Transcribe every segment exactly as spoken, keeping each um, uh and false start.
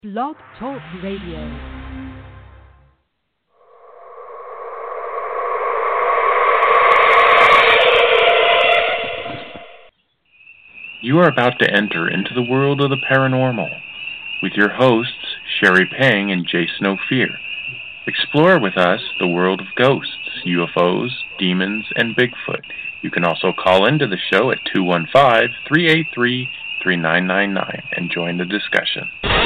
Blog Talk Radio. You are about to enter into the world of the paranormal with your hosts, Sherry Pang and Jason Ophir. Explore with us the world of ghosts, U F Os, demons, and Bigfoot. You can also call into the show at two one five, three eight three, three nine nine nine and join the discussion.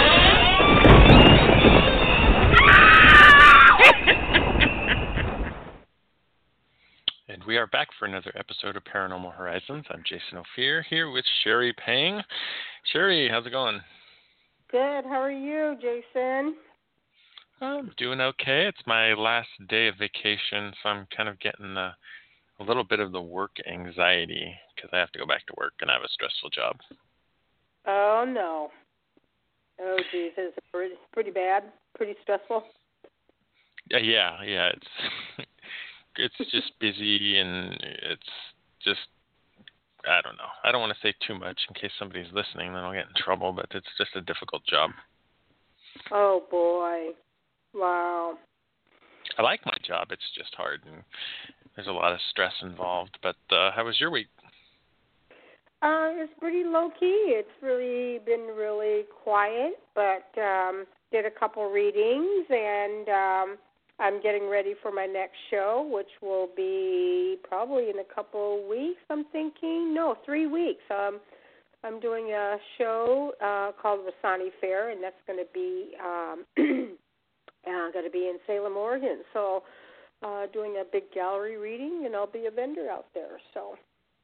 And we are back for another episode of Paranormal Horizons. I'm Jason Ophir here with Sherry Pang. Sherry, how's it going? Good. How are you, Jason? I'm doing okay. It's my last day of vacation, so I'm kind of getting a, a little bit of the work anxiety because I have to go back to work and I have a stressful job. Oh, no. Oh, geez. Is it pretty, pretty bad? Pretty stressful? Yeah, yeah. yeah it's it's just busy and it's just, I don't know. I don't want to say too much in case somebody's listening, then I'll get in trouble, but it's just a difficult job. Oh, boy. Wow. I like my job. It's just hard, and there's a lot of stress involved. But uh, how was your week? Uh, it's pretty low-key. It's really been really quiet, but um, did a couple readings, and um, I'm getting ready for my next show, which will be probably in a couple of weeks, I'm thinking. No, three weeks. Um, I'm doing a show uh, called Wasani Fair, and that's going to be um, uh, going to be in Salem, Oregon. So uh, doing a big gallery reading, and I'll be a vendor out there. So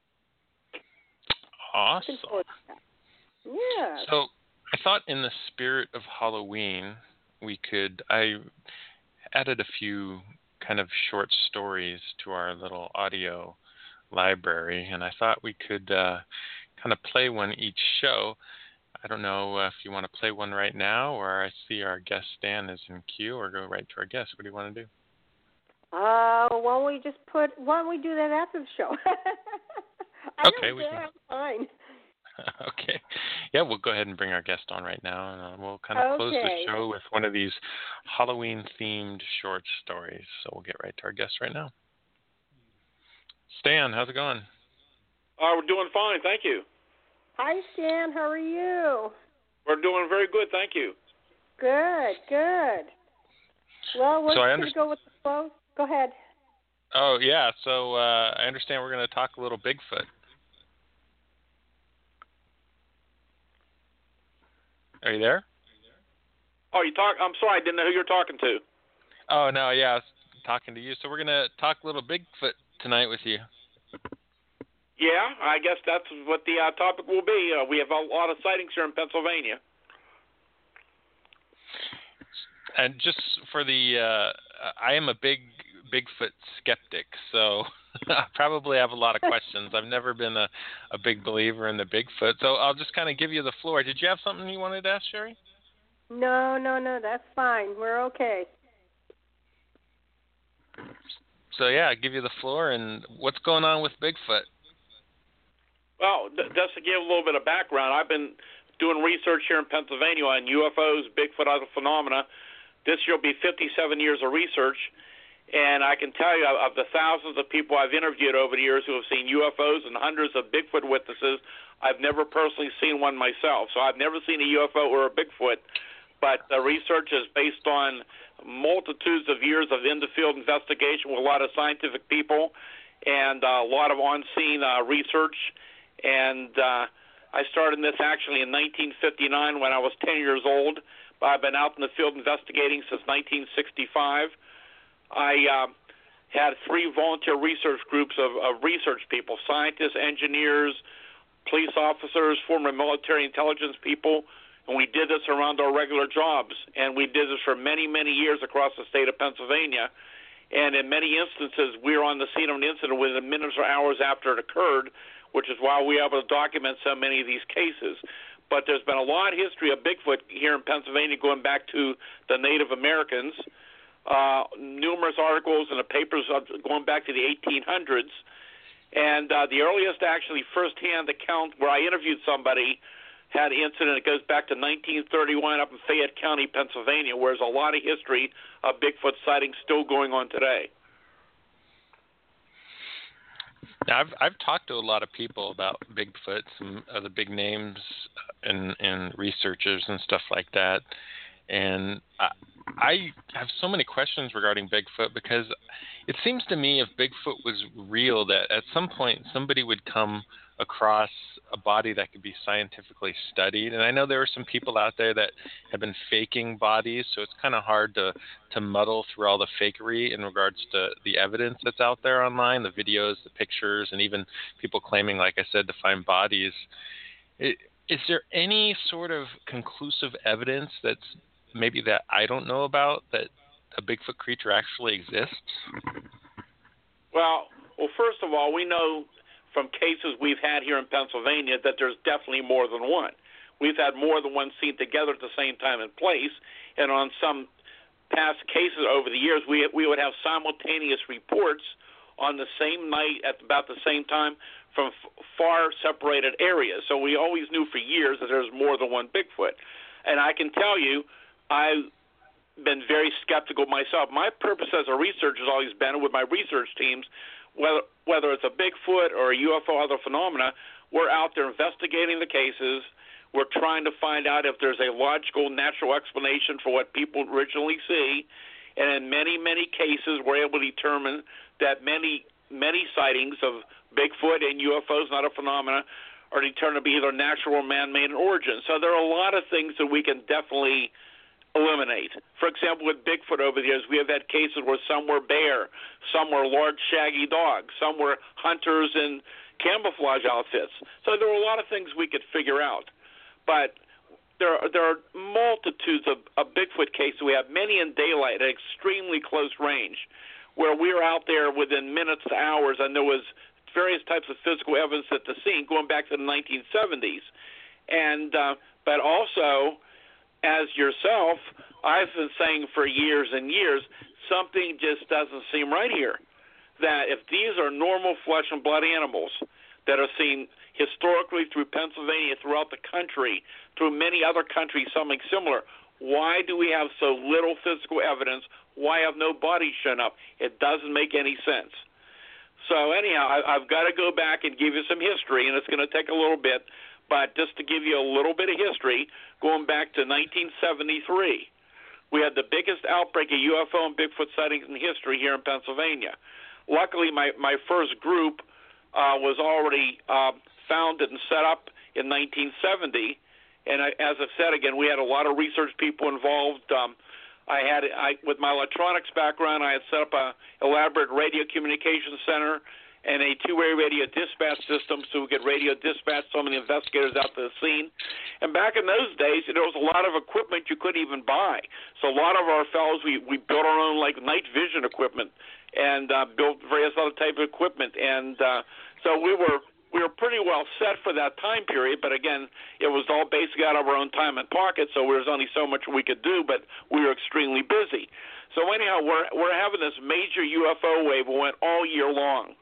awesome. Yeah. So I thought in the spirit of Halloween, we could, I added a few kind of short stories to our little audio library, and I thought we could uh, kind of play one each show. I don't know uh, if you want to play one right now, or I see our guest Stan is in queue, or go right to our guest. What do you want to do? Uh, why don't we just put, why don't we do that after the show? I okay, don't we care, can. I'm fine. Okay. Yeah, we'll go ahead and bring our guest on right now, and uh, we'll kind of close Okay. the show with one of these Halloween-themed short stories. So we'll get right to our guest right now. Stan, how's it going? Uh, we're doing fine, thank you. Hi, Stan. How are you? We're doing very good, thank you. Good, good. Well, we're So I going to underst- go with the flow. Go ahead. Oh, yeah. So uh, I understand we're going to talk a little Bigfoot. Are you there? Oh, you talk. I'm sorry, I didn't know who you're talking to. Oh, no, yeah, I was talking to you. So we're going to talk a little Bigfoot tonight with you. Yeah, I guess that's what the uh, topic will be. Uh, we have a lot of sightings here in Pennsylvania. And just for the, uh, I am a big Bigfoot skeptic, so I probably have a lot of questions. I've never been a, a big believer in the Bigfoot, so I'll just kind of give you the floor. Did you have something you wanted to ask, Sherry? No, no, no, that's fine. We're okay. So, yeah, I'll give you the floor, and what's going on with Bigfoot? Well, th- just to give a little bit of background, I've been doing research here in Pennsylvania on U F Os, Bigfoot, other phenomena. This year will be fifty-seven years of research, and I can tell you of the thousands of people I've interviewed over the years who have seen U F Os and hundreds of Bigfoot witnesses, I've never personally seen one myself. So I've never seen a U F O or a Bigfoot, but the research is based on multitudes of years of in-the-field investigation with a lot of scientific people and uh, a lot of on-scene uh, research. And uh, I started this actually in nineteen fifty-nine when I was ten years old, but I've been out in the field investigating since nineteen sixty-five. I uh, had three volunteer research groups of, of research people, scientists, engineers, police officers, former military intelligence people, and we did this around our regular jobs. And we did this for many, many years across the state of Pennsylvania. And in many instances, we were on the scene of an incident within minutes or hours after it occurred, which is why we were able to document so many of these cases. But there's been a lot of history of Bigfoot here in Pennsylvania going back to the Native Americans, uh, numerous articles in the papers going back to the eighteen hundreds. And uh, the earliest actually firsthand account where I interviewed somebody had an incident that goes back to nineteen thirty-one up in Fayette County, Pennsylvania, where there's a lot of history of Bigfoot sightings still going on today. Now, I've I've talked to a lot of people about Bigfoot, some of the big names and and researchers and stuff like that, and I, I have so many questions regarding Bigfoot, because it seems to me if Bigfoot was real, that at some point somebody would come across a body that could be scientifically studied. And I know there are some people out there that have been faking bodies, so it's kind of hard to, to muddle through all the fakery in regards to the evidence that's out there online, the videos, the pictures, and even people claiming, like I said, to find bodies. It, is there any sort of conclusive evidence that's maybe that I don't know about that a Bigfoot creature actually exists? Well, well, first of all, we know from cases we've had here in Pennsylvania that there's definitely more than one. We've had more than one seen together at the same time and place, and on some past cases over the years, we we would have simultaneous reports on the same night at about the same time from f- far separated areas. So we always knew for years that there's more than one Bigfoot. And I can tell you, I've been very skeptical myself. My purpose as a researcher has always been, with my research teams, whether whether it's a Bigfoot or a U F O, other phenomena, we're out there investigating the cases. We're trying to find out if there's a logical, natural explanation for what people originally see. And in many, many cases, we're able to determine that many, many sightings of Bigfoot and U F Os, not a phenomena, are determined to be either natural or man-made in origin. So there are a lot of things that we can definitely eliminate. For example, with Bigfoot over the years, we have had cases where some were bear, some were large shaggy dogs, some were hunters in camouflage outfits. So there were a lot of things we could figure out. But there are, there are multitudes of, of Bigfoot cases. We have many in daylight at extremely close range, where we were out there within minutes to hours, and there was various types of physical evidence at the scene going back to the nineteen seventies. And uh, but also, as yourself, I've been saying for years and years, something just doesn't seem right here. That if these are normal flesh and blood animals that are seen historically through Pennsylvania, throughout the country, through many other countries, something similar, why do we have so little physical evidence? Why have no bodies shown up? It doesn't make any sense. So anyhow, I, I've got to go back and give you some history, and it's going to take a little bit. But just to give you a little bit of history, going back to nineteen seventy-three, we had the biggest outbreak of U F O and Bigfoot sightings in history here in Pennsylvania. Luckily, my, my first group uh, was already uh, founded and set up in nineteen seventy. And I, as I said, again, we had a lot of research people involved. Um, I had, I, with my electronics background, I had set up a elaborate radio communication center and a two-way radio dispatch system so we could radio dispatch so many investigators out to the scene. And back in those days, there was a lot of equipment you couldn't even buy. So a lot of our fellows, we, we built our own, like, night vision equipment and uh, built various other type of equipment. And uh, so we were we were pretty well set for that time period. But, again, it was all basically out of our own time and pocket, so there was only so much we could do, but we were extremely busy. So anyhow, we're, we're having this major U F O wave that went all year long.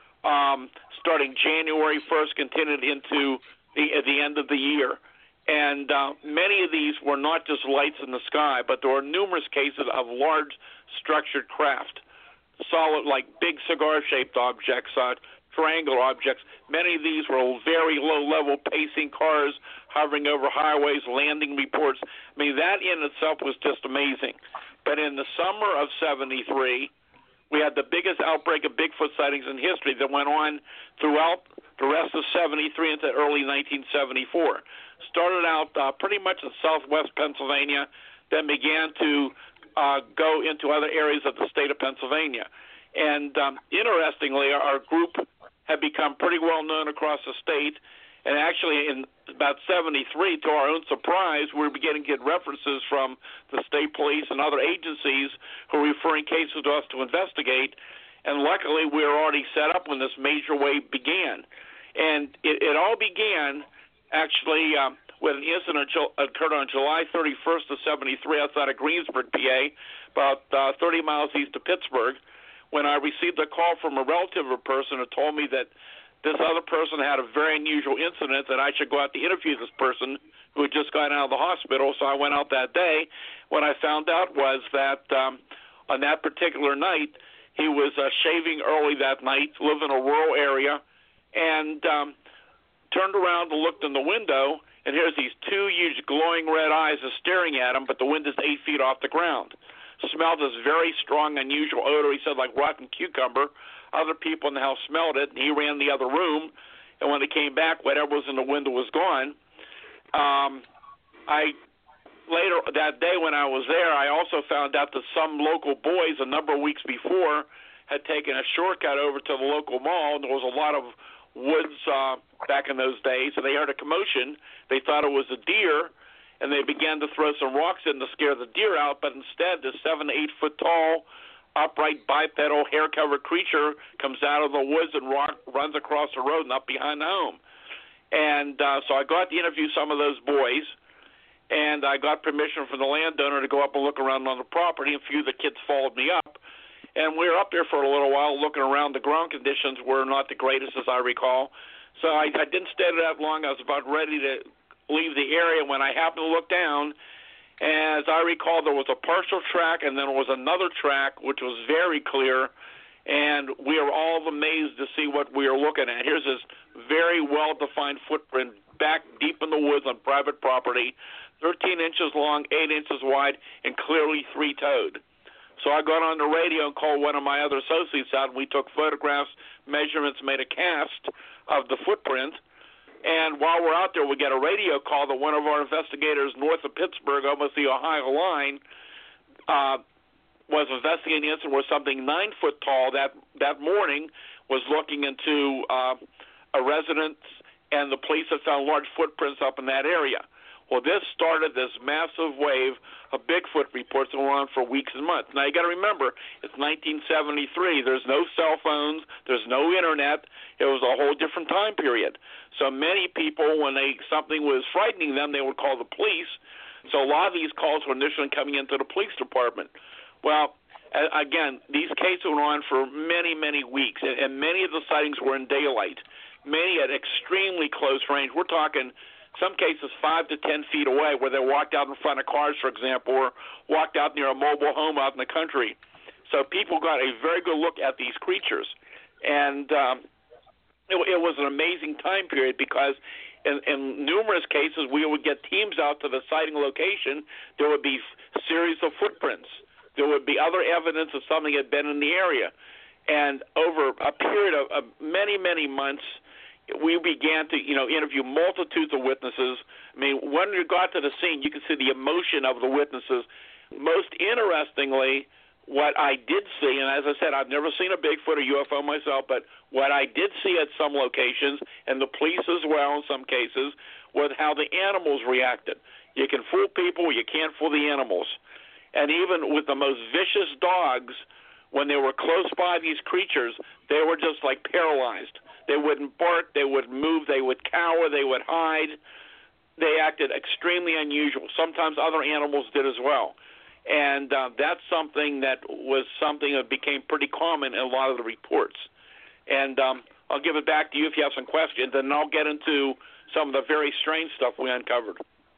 Um, starting January first, continued into the at the end of the year. And uh, many of these were not just lights in the sky, but there were numerous cases of large structured craft, solid, like big cigar-shaped objects, uh, triangular objects. Many of these were very low-level pacing cars hovering over highways, landing reports. I mean, that in itself was just amazing. But in the summer of seventy-three, we had the biggest outbreak of Bigfoot sightings in history that went on throughout the rest of seventy-three into early nineteen seventy-four. Started out uh, pretty much in southwest Pennsylvania, then began to uh, go into other areas of the state of Pennsylvania. And um, interestingly, our group had become pretty well known across the state. And actually, in about seventy-three, to our own surprise, we were beginning to get references from the state police and other agencies who were referring cases to us to investigate. And luckily, we were already set up when this major wave began. And it, it all began, actually, um, with an incident occurred on July thirty-first of seventy-three outside of Greensburg, P A, about uh, thirty miles east of Pittsburgh, when I received a call from a relative of a person who told me that this other person had a very unusual incident that I should go out to interview this person who had just gotten out of the hospital. So I went out that day. What I found out was that um, on that particular night, he was uh, shaving early that night, lived in a rural area, and um, turned around and looked in the window, and here's these two huge glowing red eyes are staring at him, but the window's eight feet off the ground. Smelled this very strong, unusual odor. He said, like rotten cucumber. Other people in the house smelled it, and he ran the other room, and when he came back, whatever was in the window was gone. Um, I later that day when I was there, I also found out that some local boys a number of weeks before had taken a shortcut over to the local mall, and there was a lot of woods uh, back in those days, and they heard a commotion. They thought it was a deer, and they began to throw some rocks in to scare the deer out, but instead this seven to eight foot tall, upright, bipedal, hair-covered creature comes out of the woods and rock, runs across the road and up behind the home. And uh, so I got to interview some of those boys, and I got permission from the landowner to go up and look around on the property, and a few of the kids followed me up. And we were up there for a little while looking around. The ground conditions were not the greatest, as I recall. So I, I didn't stay there that long. I was about ready to leave the area when I happened to look down. As I recall, there was a partial track, and then there was another track, which was very clear. And we were all amazed to see what we were looking at. Here's this very well-defined footprint back deep in the woods on private property, thirteen inches long, eight inches wide, and clearly three-toed. So I got on the radio and called one of my other associates out, and we took photographs, measurements, made a cast of the footprint. And while we're out there, we get a radio call that one of our investigators north of Pittsburgh, almost the Ohio line, uh, was investigating an incident where something nine foot tall that, that morning was looking into uh, a residence, and the police had found large footprints up in that area. Well, this started this massive wave of Bigfoot reports that went on for weeks and months. Now, you got to remember, it's nineteen seventy-three. There's no cell phones. There's no internet. It was a whole different time period. So many people, when they something was frightening them, they would call the police. So a lot of these calls were initially coming into the police department. Well, again, these cases went on for many, many weeks, and many of the sightings were in daylight, many at extremely close range. We're talking some cases five to ten feet away, where they walked out in front of cars, for example, or walked out near a mobile home out in the country. So people got a very good look at these creatures. And um, it, it was an amazing time period because in, in numerous cases we would get teams out to the sighting location. There would be a series of footprints. There would be other evidence of something had been in the area. And over a period of, of many, many months, we began to, you know, interview multitudes of witnesses. I mean, when you got to the scene, you could see the emotion of the witnesses. Most interestingly, what I did see, and as I said, I've never seen a Bigfoot or U F O myself, but what I did see at some locations, and the police as well in some cases, was how the animals reacted. You can fool people, you can't fool the animals. And even with the most vicious dogs, when they were close by these creatures, they were just like paralyzed. They wouldn't bark, they would move, they would cower, they would hide. They acted extremely unusual. Sometimes other animals did as well. And uh, that's something that was something that became pretty common in a lot of the reports. And um, I'll give it back to you if you have some questions, and I'll get into some of the very strange stuff we uncovered.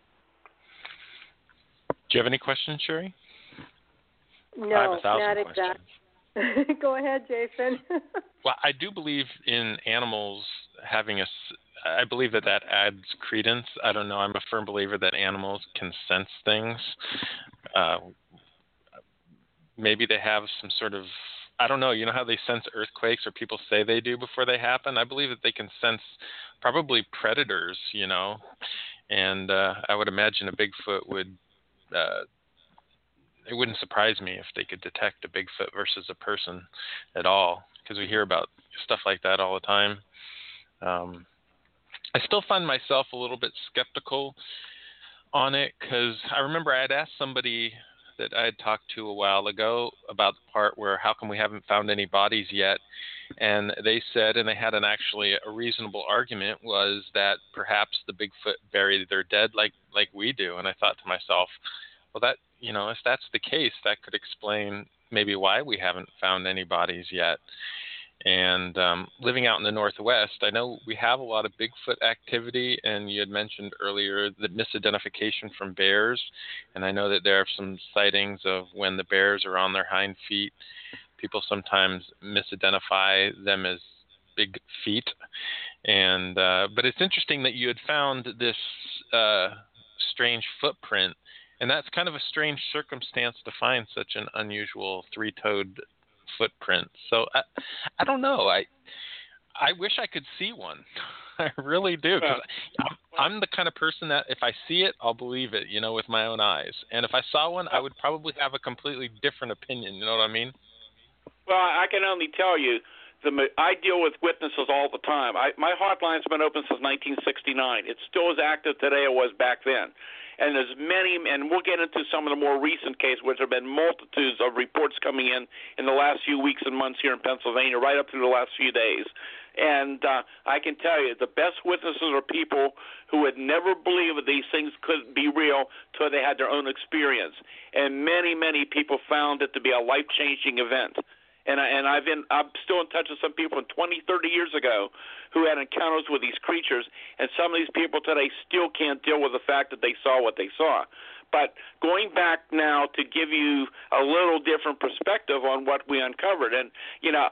Do you have any questions, Sherry? No, I have a thousand not questions. exactly. Go ahead, Jason. Well, I do believe in animals having a. I believe that that adds credence. I don't know. I'm a firm believer that animals can sense things. Uh, maybe they have some sort of. I don't know. You know how they sense earthquakes, or people say they do before they happen? I believe that they can sense probably predators, you know. And uh, I would imagine a Bigfoot would. Uh, It wouldn't surprise me if they could detect a Bigfoot versus a person at all, because we hear about stuff like that all the time. Um, I still find myself a little bit skeptical on it, because I remember I had asked somebody that I had talked to a while ago about the part where how come we haven't found any bodies yet, and they said, and they had an actually a reasonable argument, was that perhaps the Bigfoot buried their dead like like we do. And I thought to myself, well, that, you know, if that's the case, that could explain maybe why we haven't found any bodies yet. And um, living out in the Northwest, I know we have a lot of Bigfoot activity, and you had mentioned earlier the misidentification from bears, and I know that there are some sightings of when the bears are on their hind feet, people sometimes misidentify them as big feet. And uh, but it's interesting that you had found this uh, strange footprint, and that's kind of a strange circumstance to find such an unusual three-toed footprint. So I, I don't know. I, I wish I could see one. I really do. 'Cause I'm, I'm the kind of person that if I see it, I'll believe it, you know, with my own eyes. And if I saw one, I would probably have a completely different opinion. You know what I mean? Well, I can only tell you, the I deal with witnesses all the time. I, my hotline's been open since nineteen sixty-nine. It's still as active today as it was back then. And there's many, and we'll get into some of the more recent cases, which there have been multitudes of reports coming in in the last few weeks and months here in Pennsylvania, right up through the last few days. And uh, I can tell you, the best witnesses are people who would never believe that these things could be real till they had their own experience. And many, many people found it to be a life-changing event. And, I, and I've been, I'm still in touch with some people from twenty, thirty years ago who had encounters with these creatures, and some of these people today still can't deal with the fact that they saw what they saw. But going back now to give you a little different perspective on what we uncovered, and, you know,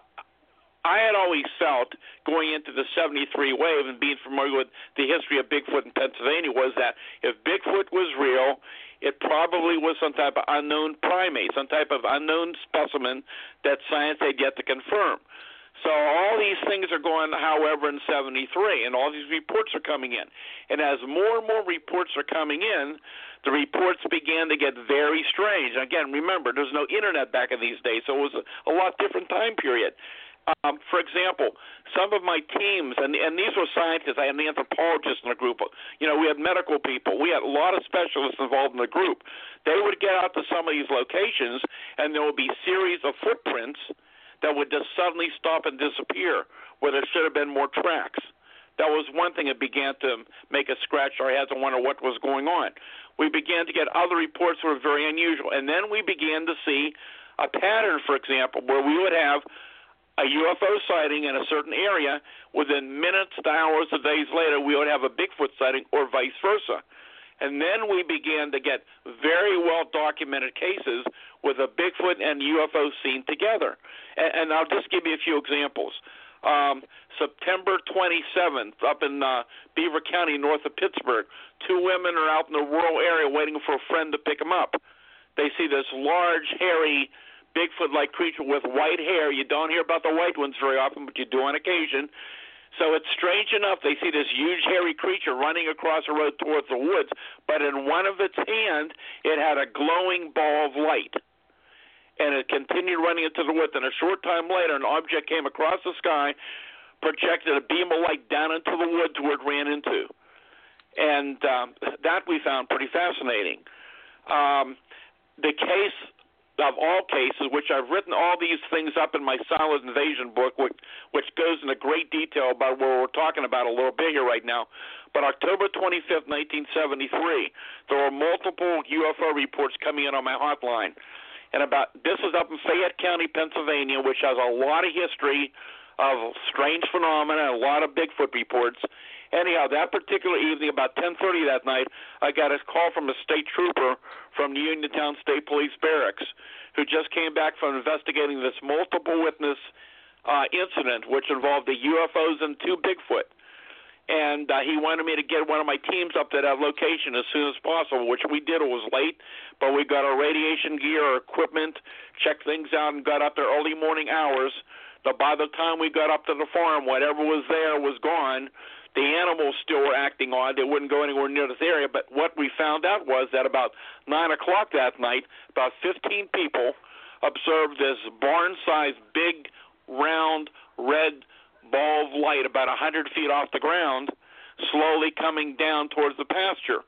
I had always felt going into the seventy-three wave and being familiar with the history of Bigfoot in Pennsylvania was that if Bigfoot was real, it probably was some type of unknown primate, some type of unknown specimen that science had yet to confirm. So all these things are going, however, in seventy-three, and all these reports are coming in. And as more and more reports are coming in, the reports began to get very strange. Again, remember, there's no internet back in these days, so it was a, a lot different time period. Um, for example, some of my teams, and, and these were scientists, I had an anthropologist in the group, you know, we had medical people, we had a lot of specialists involved in the group. They would get out to some of these locations, and there would be series of footprints that would just suddenly stop and disappear, where there should have been more tracks. That was one thing that began to make us scratch our heads and wonder what was going on. We began to get other reports that were very unusual, and then we began to see a pattern, for example, where we would have a U F O sighting in a certain area, within minutes to hours to days later, we would have a Bigfoot sighting or vice versa. And then we began to get very well-documented cases with a Bigfoot and U F O seen together. And, and I'll just give you a few examples. Um, September twenty-seventh, up in uh, Beaver County, north of Pittsburgh, two women are out in the rural area waiting for a friend to pick them up. They see this large, hairy Bigfoot-like creature with white hair. You don't hear about the white ones very often, but you do on occasion. So it's strange enough. They see this huge, hairy creature running across the road towards the woods, but in one of its hands, it had a glowing ball of light. And it continued running into the woods. And a short time later, an object came across the sky, projected a beam of light down into the woods where it ran into. And um, that we found pretty fascinating. Um, the case of all cases, which I've written all these things up in my Silent Invasion book, which, which goes into great detail about what we're talking about a little bit here right now. But October twenty-fifth, nineteen seventy-three, there were multiple U F O reports coming in on my hotline. And about this is up in Fayette County, Pennsylvania, which has a lot of history of strange phenomena and a lot of Bigfoot reports. Anyhow, that particular evening, about ten thirty that night, I got a call from a state trooper from the Uniontown State Police Barracks who just came back from investigating this multiple witness uh, incident, which involved the U F Os and two Bigfoot. And uh, he wanted me to get one of my teams up to that location as soon as possible, which we did. It was late, but we got our radiation gear, our equipment, checked things out, and got up there early morning hours. But by the time we got up to the farm, whatever was there was gone. The animals still were acting odd. They wouldn't go anywhere near this area. But what we found out was that about nine o'clock that night, about fifteen people observed this barn-sized, big, round, red ball of light about one hundred feet off the ground, slowly coming down towards the pasture.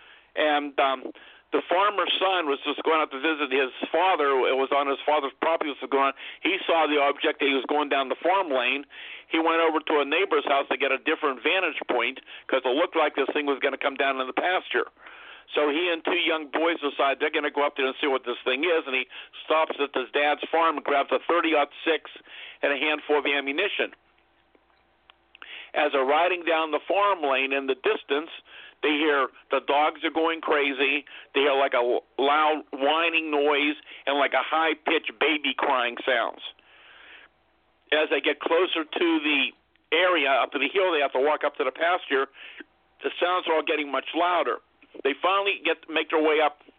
And um, the farmer's son was just going out to visit his father. It was on his father's property. Was going on. He saw the object. He was going down the farm lane. He went over to a neighbor's house to get a different vantage point because it looked like this thing was going to come down in the pasture. So he and two young boys decide they're going to go up there and see what this thing is, and he stops at his dad's farm and grabs a thirty aught six and a handful of ammunition. As they're riding down the farm lane in the distance, they hear the dogs are going crazy. They hear like a loud whining noise and like a high-pitched baby crying sounds. As they get closer to the area, up to the hill, they have to walk up to the pasture. The sounds are all getting much louder. They finally get make their way up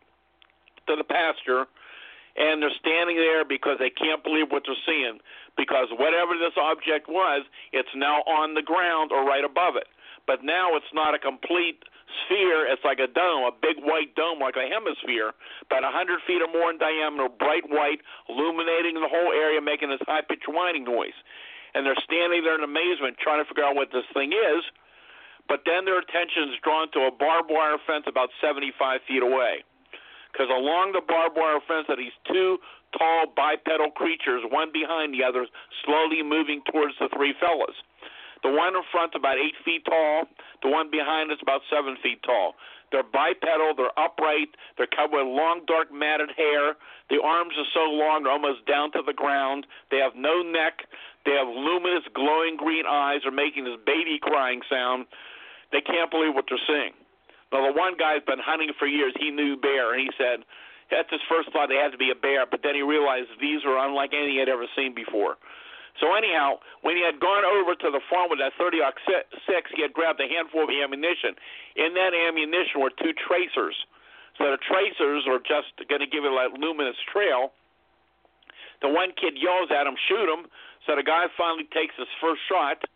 to the pasture, and they're standing there because they can't believe what they're seeing, because whatever this object was, it's now on the ground or right above it. But now it's not a complete sphere. It's like a dome, a big white dome like a hemisphere, about one hundred feet or more in diameter, bright white, illuminating the whole area, making this high-pitched whining noise. And they're standing there in amazement trying to figure out what this thing is. But then their attention is drawn to a barbed wire fence about seventy-five feet away. Because along the barbed wire fence are these two tall bipedal creatures, one behind the other, slowly moving towards the three fellas. The one in front is about eight feet tall. The one behind is about seven feet tall. They're bipedal. They're upright. They're covered with long, dark, matted hair. The arms are so long they're almost down to the ground. They have no neck. They have luminous, glowing green eyes. They're making this baby crying sound. They can't believe what they're seeing. Now, the one guy's been hunting for years. He knew bear, and he said that's his first thought. They had to be a bear, but then he realized these were unlike any he had ever seen before. So anyhow, when he had gone over to the farm with that thirty aught six, he had grabbed a handful of ammunition. In that ammunition were two tracers. So the tracers are just going to give it a luminous trail. The one kid yells at him, shoot him. So the guy finally takes his first shot,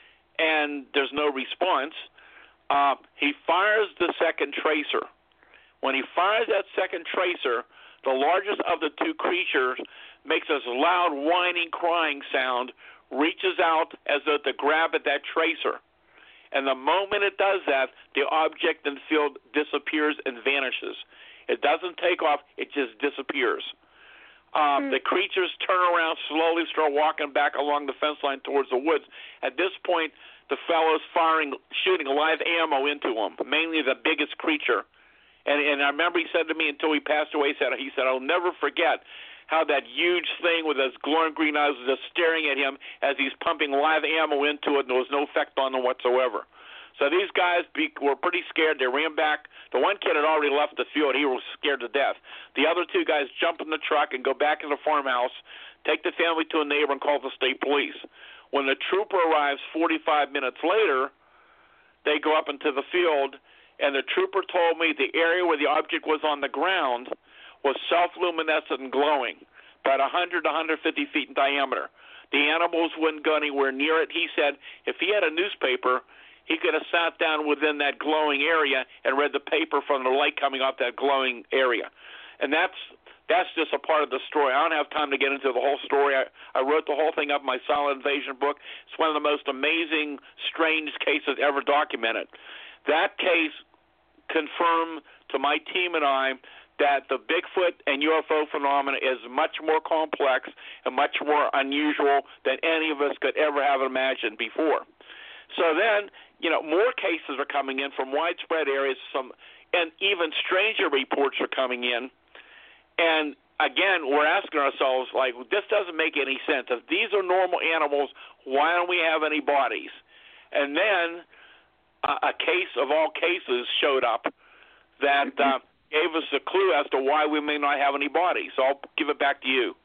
and there's no response. Uh, he fires the second tracer. When he fires that second tracer, the largest of the two creatures makes this loud whining, crying sound, reaches out as though to grab at that tracer. And the moment it does that, the object in the field disappears and vanishes. It doesn't take off, it just disappears. Um, mm-hmm. The creatures turn around, slowly start walking back along the fence line towards the woods. At this point, the fellow's firing, shooting live ammo into them, mainly the biggest creature. And, and I remember he said to me until he passed away, he said, he said, I'll never forget how that huge thing with those glowing green eyes was just staring at him as he's pumping live ammo into it, and there was no effect on them whatsoever. So these guys be, were pretty scared. They ran back. The one kid had already left the field. He was scared to death. The other two guys jump in the truck and go back to the farmhouse, take the family to a neighbor, and call the state police. When the trooper arrives forty-five minutes later, they go up into the field, and the trooper told me the area where the object was on the ground was self-luminescent and glowing, about one hundred to one hundred fifty feet in diameter. The animals wouldn't go anywhere near it. He said if he had a newspaper, he could have sat down within that glowing area and read the paper from the light coming off that glowing area. And that's that's just a part of the story. I don't have time to get into the whole story. I, I wrote the whole thing up in my Silent Invasion book. It's one of the most amazing, strange cases ever documented. That case confirmed to my team and I that the Bigfoot and U F O phenomena is much more complex and much more unusual than any of us could ever have imagined before. So then, you know, more cases are coming in from widespread areas, some, and even stranger reports are coming in. And again, we're asking ourselves, like, this doesn't make any sense. If these are normal animals, why don't we have any bodies? And then uh, a case of all cases showed up that uh, gave us a clue as to why we may not have any bodies. So I'll give it back to you.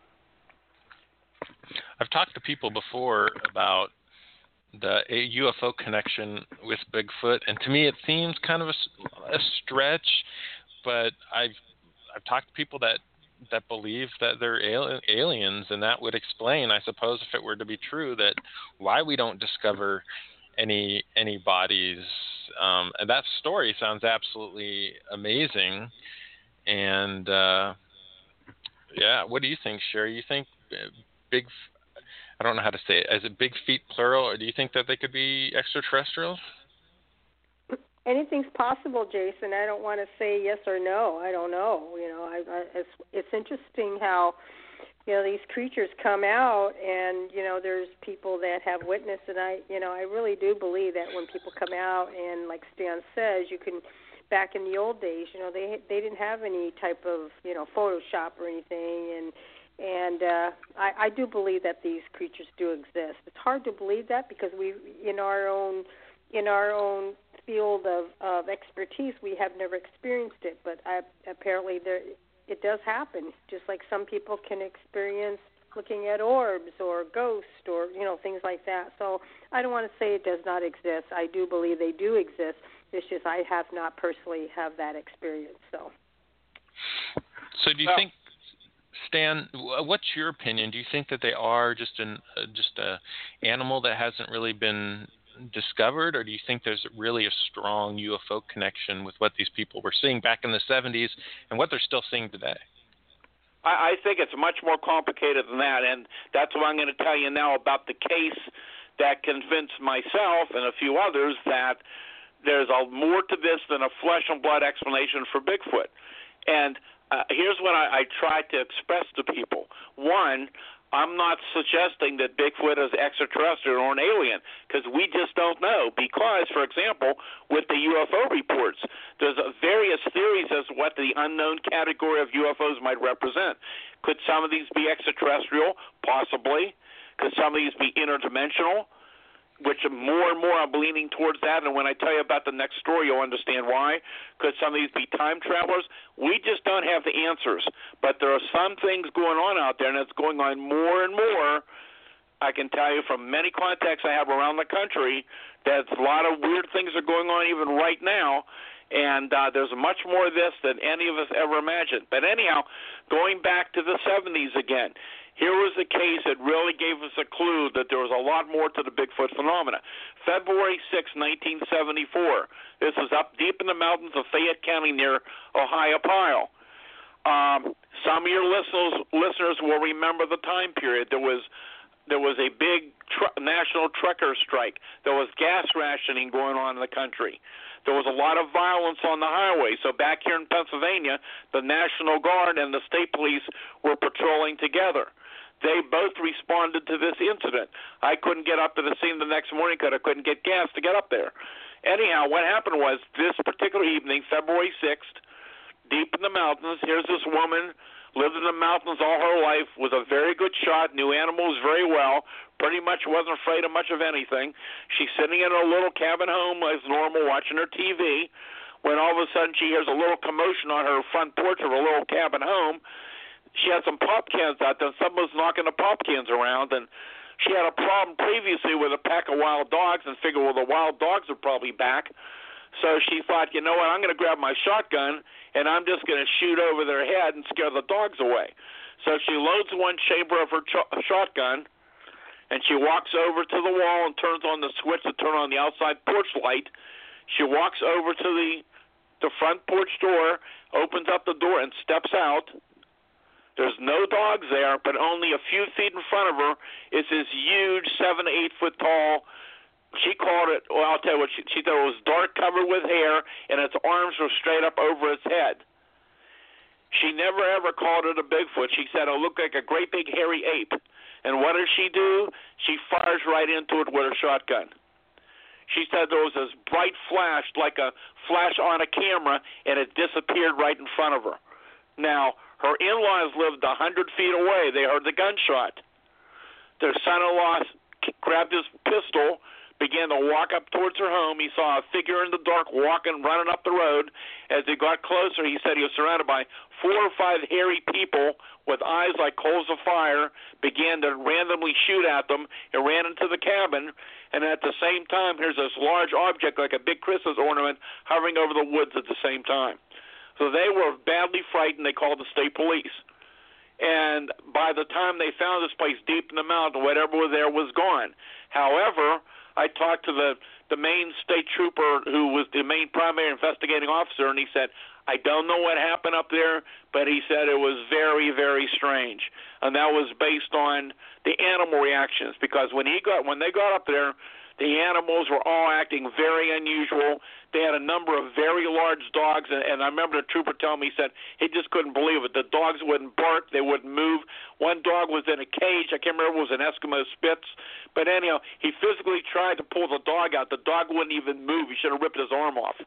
I've talked to people before about the U F O connection with Bigfoot, and to me it seems kind of a, a stretch, but I've I've talked to people that, that believe that they're aliens, and that would explain, I suppose, if it were to be true, that why we don't discover any any bodies. Um, and that story sounds absolutely amazing. And uh, yeah, what do you think, Sherry? You think big? I don't know how to say it. Is it big feet plural, or do you think that they could be extraterrestrials? Anything's possible, Jason. I don't want to say yes or no. I don't know. You know, I, I, it's it's interesting how, you know, these creatures come out, and you know, there's people that have witnessed, and I, you know, I really do believe that when people come out, and like Stan says, you can back in the old days, you know, they they didn't have any type of, you know, Photoshop or anything, and and uh, I, I do believe that these creatures do exist. It's hard to believe that because we, in our own in our own field of, of expertise, we have never experienced it, but I, apparently there it does happen. Just like some people can experience looking at orbs or ghosts or, you know, things like that. So I don't want to say it does not exist. I do believe they do exist. It's just I have not personally have that experience. So. So do you well, think, Stan? What's your opinion? Do you think that they are just an uh, just a animal that hasn't really been discovered, or do you think there's really a strong U F O connection with what these people were seeing back in the seventies and what they're still seeing today? I, I think it's much more complicated than that, and that's what I'm going to tell you now about the case that convinced myself and a few others that there's a more to this than a flesh and blood explanation for Bigfoot. And uh, here's what I, I try to express to people. One, I'm not suggesting that Bigfoot is extraterrestrial or an alien, because we just don't know. Because, for example, with the U F O reports, there's various theories as to what the unknown category of U F Os might represent. Could some of these be extraterrestrial? Possibly. Could some of these be interdimensional? Which more and more I'm leaning towards that, and when I tell you about the next story, you'll understand why. Could some of these be time travelers? We just don't have the answers. But there are some things going on out there, and it's going on more and more. I can tell you from many contacts I have around the country that a lot of weird things are going on even right now, and uh, there's much more of this than any of us ever imagined. But anyhow, going back to the seventies again, here was a case that really gave us a clue that there was a lot more to the Bigfoot phenomena. February sixth, nineteen seventy-four. This was up deep in the mountains of Fayette County near Ohiopyle. Um, some of your listeners, listeners will remember the time period. There was there was a big tr- national trucker strike. There was gas rationing going on in the country. There was a lot of violence on the highway. So back here in Pennsylvania, the National Guard and the state police were patrolling together. They both responded to this incident. I couldn't get up to the scene the next morning because I couldn't get gas to get up there. Anyhow, what happened was this particular evening, February sixth, deep in the mountains, here's this woman, lived in the mountains all her life, was a very good shot, knew animals very well, pretty much wasn't afraid of much of anything. She's sitting in her little cabin home as normal, watching her T V, when all of a sudden she hears a little commotion on her front porch of her little cabin home. She had some pop cans out there, and someone was knocking the pop cans around, and she had a problem previously with a pack of wild dogs and figured, well, the wild dogs are probably back. So she thought, you know what, I'm going to grab my shotgun, and I'm just going to shoot over their head and scare the dogs away. So she loads one chamber of her ch- shotgun, and she walks over to the wall and turns on the switch to turn on the outside porch light. She walks over to the, the front porch door, opens up the door, and steps out. There's no dogs there, but only a few feet in front of her is this huge seven to eight foot tall. She called it, well, I'll tell you what, she, she thought it was dark covered with hair, and its arms were straight up over its head. She never ever called it a Bigfoot. She said it looked like a great big hairy ape. And what does she do? She fires right into it with her shotgun. She said there was this bright flash, like a flash on a camera, and it disappeared right in front of her. Now, her in-laws lived a hundred feet away. They heard the gunshot. Their son-in-law grabbed his pistol, began to walk up towards her home. He saw a figure in the dark walking, running up the road. As he got closer, he said he was surrounded by four or five hairy people with eyes like coals of fire, began to randomly shoot at them, and ran into the cabin. And at the same time, here's this large object like a big Christmas ornament hovering over the woods at the same time. So they were badly frightened. They called the state police. And by the time they found this place deep in the mountain, whatever was there was gone. However, I talked to the, the main state trooper who was the main primary investigating officer, and he said, I don't know what happened up there, but he said it was very, very strange. And that was based on the animal reactions, because when he got when they got up there, the animals were all acting very unusual. They had a number of very large dogs, and, and I remember the trooper telling me, he said he just couldn't believe it. The dogs wouldn't bark. They wouldn't move. One dog was in a cage. I can't remember if it was an Eskimo Spitz. But anyhow, he physically tried to pull the dog out. The dog wouldn't even move. He should have ripped his arm off.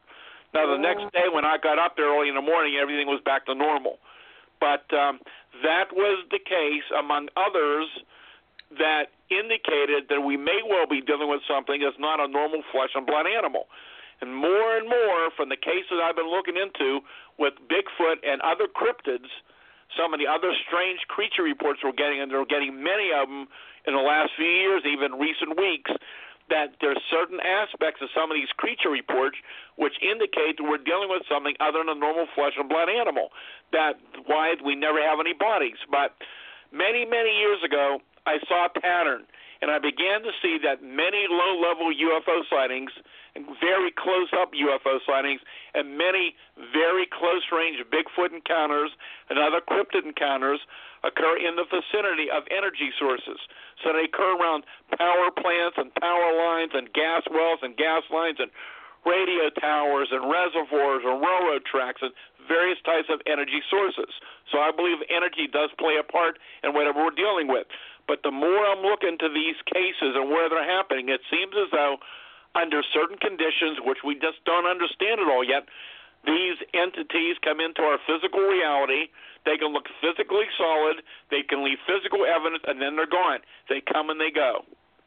Now, the next day when I got up there early in the morning, everything was back to normal. But um, that was the case, among others, that indicated that we may well be dealing with something that's not a normal flesh and blood animal. And more and more from the cases I've been looking into with Bigfoot and other cryptids, some of the other strange creature reports we're getting, and they're getting many of them in the last few years, even recent weeks, that there's certain aspects of some of these creature reports which indicate that we're dealing with something other than a normal flesh and blood animal. That's why we never have any bodies. But many, many years ago, I saw a pattern, and I began to see that many low-level U F O sightings, and very close-up U F O sightings, and many very close-range Bigfoot encounters and other cryptid encounters occur in the vicinity of energy sources. So they occur around power plants and power lines and gas wells and gas lines and radio towers and reservoirs and railroad tracks and various types of energy sources. So I believe energy does play a part in whatever we're dealing with. But the more I'm looking to these cases and where they're happening, it seems as though under certain conditions, which we just don't understand at all yet, these entities come into our physical reality. They can look physically solid. They can leave physical evidence, and then they're gone. They come and they go.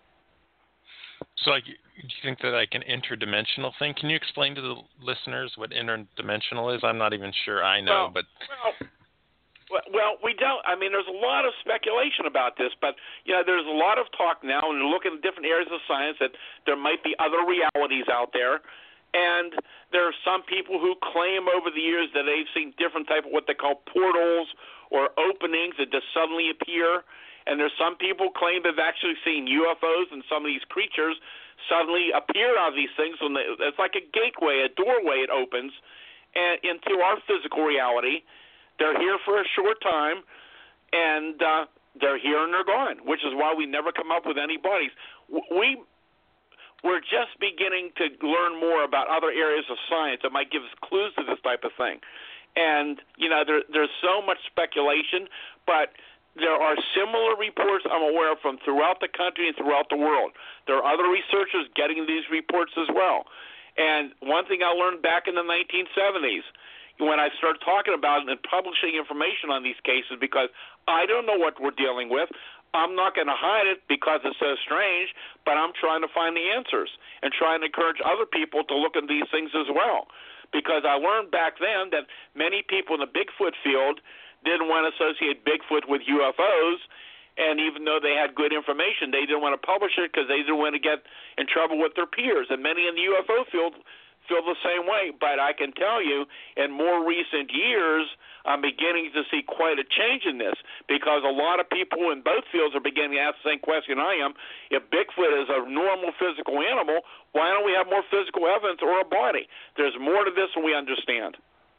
So like, do you think that like an interdimensional thing? Can you explain to the listeners what interdimensional is? I'm not even sure I know, well, but... Well, Well, we don't. I mean, there's a lot of speculation about this, but you know, there's a lot of talk now, and you're looking at different areas of science that there might be other realities out there, and there are some people who claim over the years that they've seen different type of what they call portals or openings that just suddenly appear, and there's some people claim they've actually seen U F Os and some of these creatures suddenly appear out of these things, and it's like a gateway, a doorway. It opens and into our physical reality. They're here for a short time, and uh, they're here and they're gone, which is why we never come up with any bodies. We, we're just beginning to learn more about other areas of science that might give us clues to this type of thing. And, you know, there, there's so much speculation, but there are similar reports I'm aware of from throughout the country and throughout the world. There are other researchers getting these reports as well. And one thing I learned back in the nineteen seventies, when I started talking about it and publishing information on these cases, because I don't know what we're dealing with. I'm not going to hide it because it's so strange, but I'm trying to find the answers and trying to encourage other people to look at these things as well. Because I learned back then that many people in the Bigfoot field didn't want to associate Bigfoot with U F Os, and even though they had good information, they didn't want to publish it because they didn't want to get in trouble with their peers. And many in the U F O field feel the same way, but I can tell you in more recent years I'm beginning to see quite a change in this, because a lot of people in both fields are beginning to ask the same question I am. If Bigfoot is a normal physical animal, why don't we have more physical evidence or a body? There's more to this than we understand.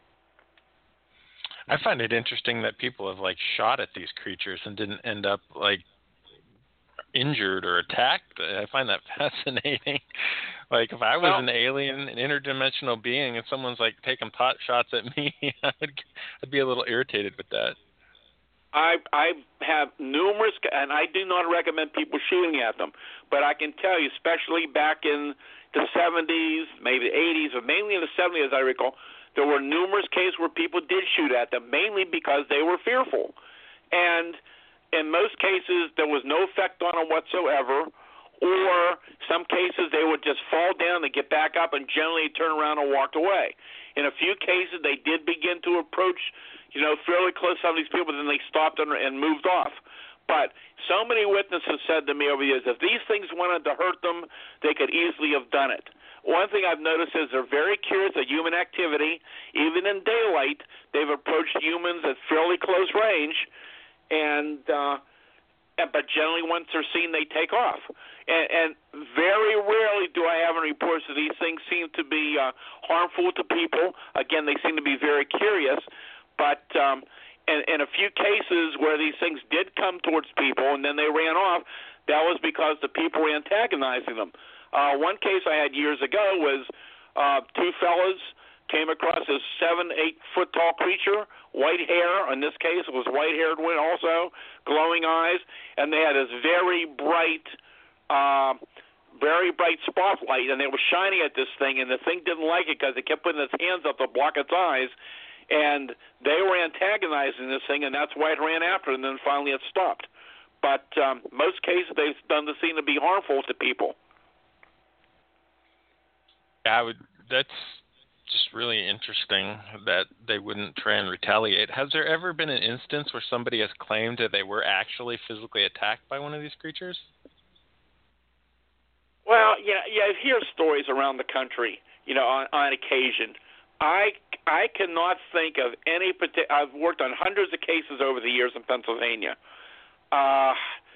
I find it interesting that people have like shot at these creatures and didn't end up like injured or attacked. I find that fascinating. Like if I was well, an alien, an interdimensional being, and someone's like taking pot shots at me, I would, I'd be a little irritated with that. I I have numerous, and I do not recommend people shooting at them, but I can tell you, especially back in the seventies, maybe the eighties, but mainly in the seventies, as I recall, there were numerous cases where people did shoot at them, mainly because they were fearful. And in most cases, there was no effect on them whatsoever, or some cases they would just fall down and get back up and generally turn around and walk away. In a few cases, they did begin to approach, you know, fairly close to some of these people, but then they stopped and, and moved off. But so many witnesses said to me over the years, if these things wanted to hurt them, they could easily have done it. One thing I've noticed is they're very curious of human activity. Even in daylight, they've approached humans at fairly close range, and uh, but generally once they're seen, they take off. And, and very rarely do I have any reports that these things seem to be uh, harmful to people. Again, they seem to be very curious, but um, in, in a few cases where these things did come towards people and then they ran off, that was because the people were antagonizing them. Uh, one case I had years ago was uh, two fellas came across this seven, eight foot tall creature, white hair. In this case, it was white haired one also, glowing eyes, and they had this very bright, uh, very bright spotlight, and they were shining at this thing, and the thing didn't like it because it kept putting its hands up to block its eyes, and they were antagonizing this thing, and that's why it ran after it, and then finally it stopped. But um, most cases, they've done this seem to be harmful to people. Yeah, I would. That's just really interesting that they wouldn't try and retaliate. Has there ever been an instance where somebody has claimed that they were actually physically attacked by one of these creatures? Well, yeah, yeah. I hear stories around the country, you know, on, on occasion. I I cannot think of any particular. I've worked on hundreds of cases over the years in Pennsylvania. Uh,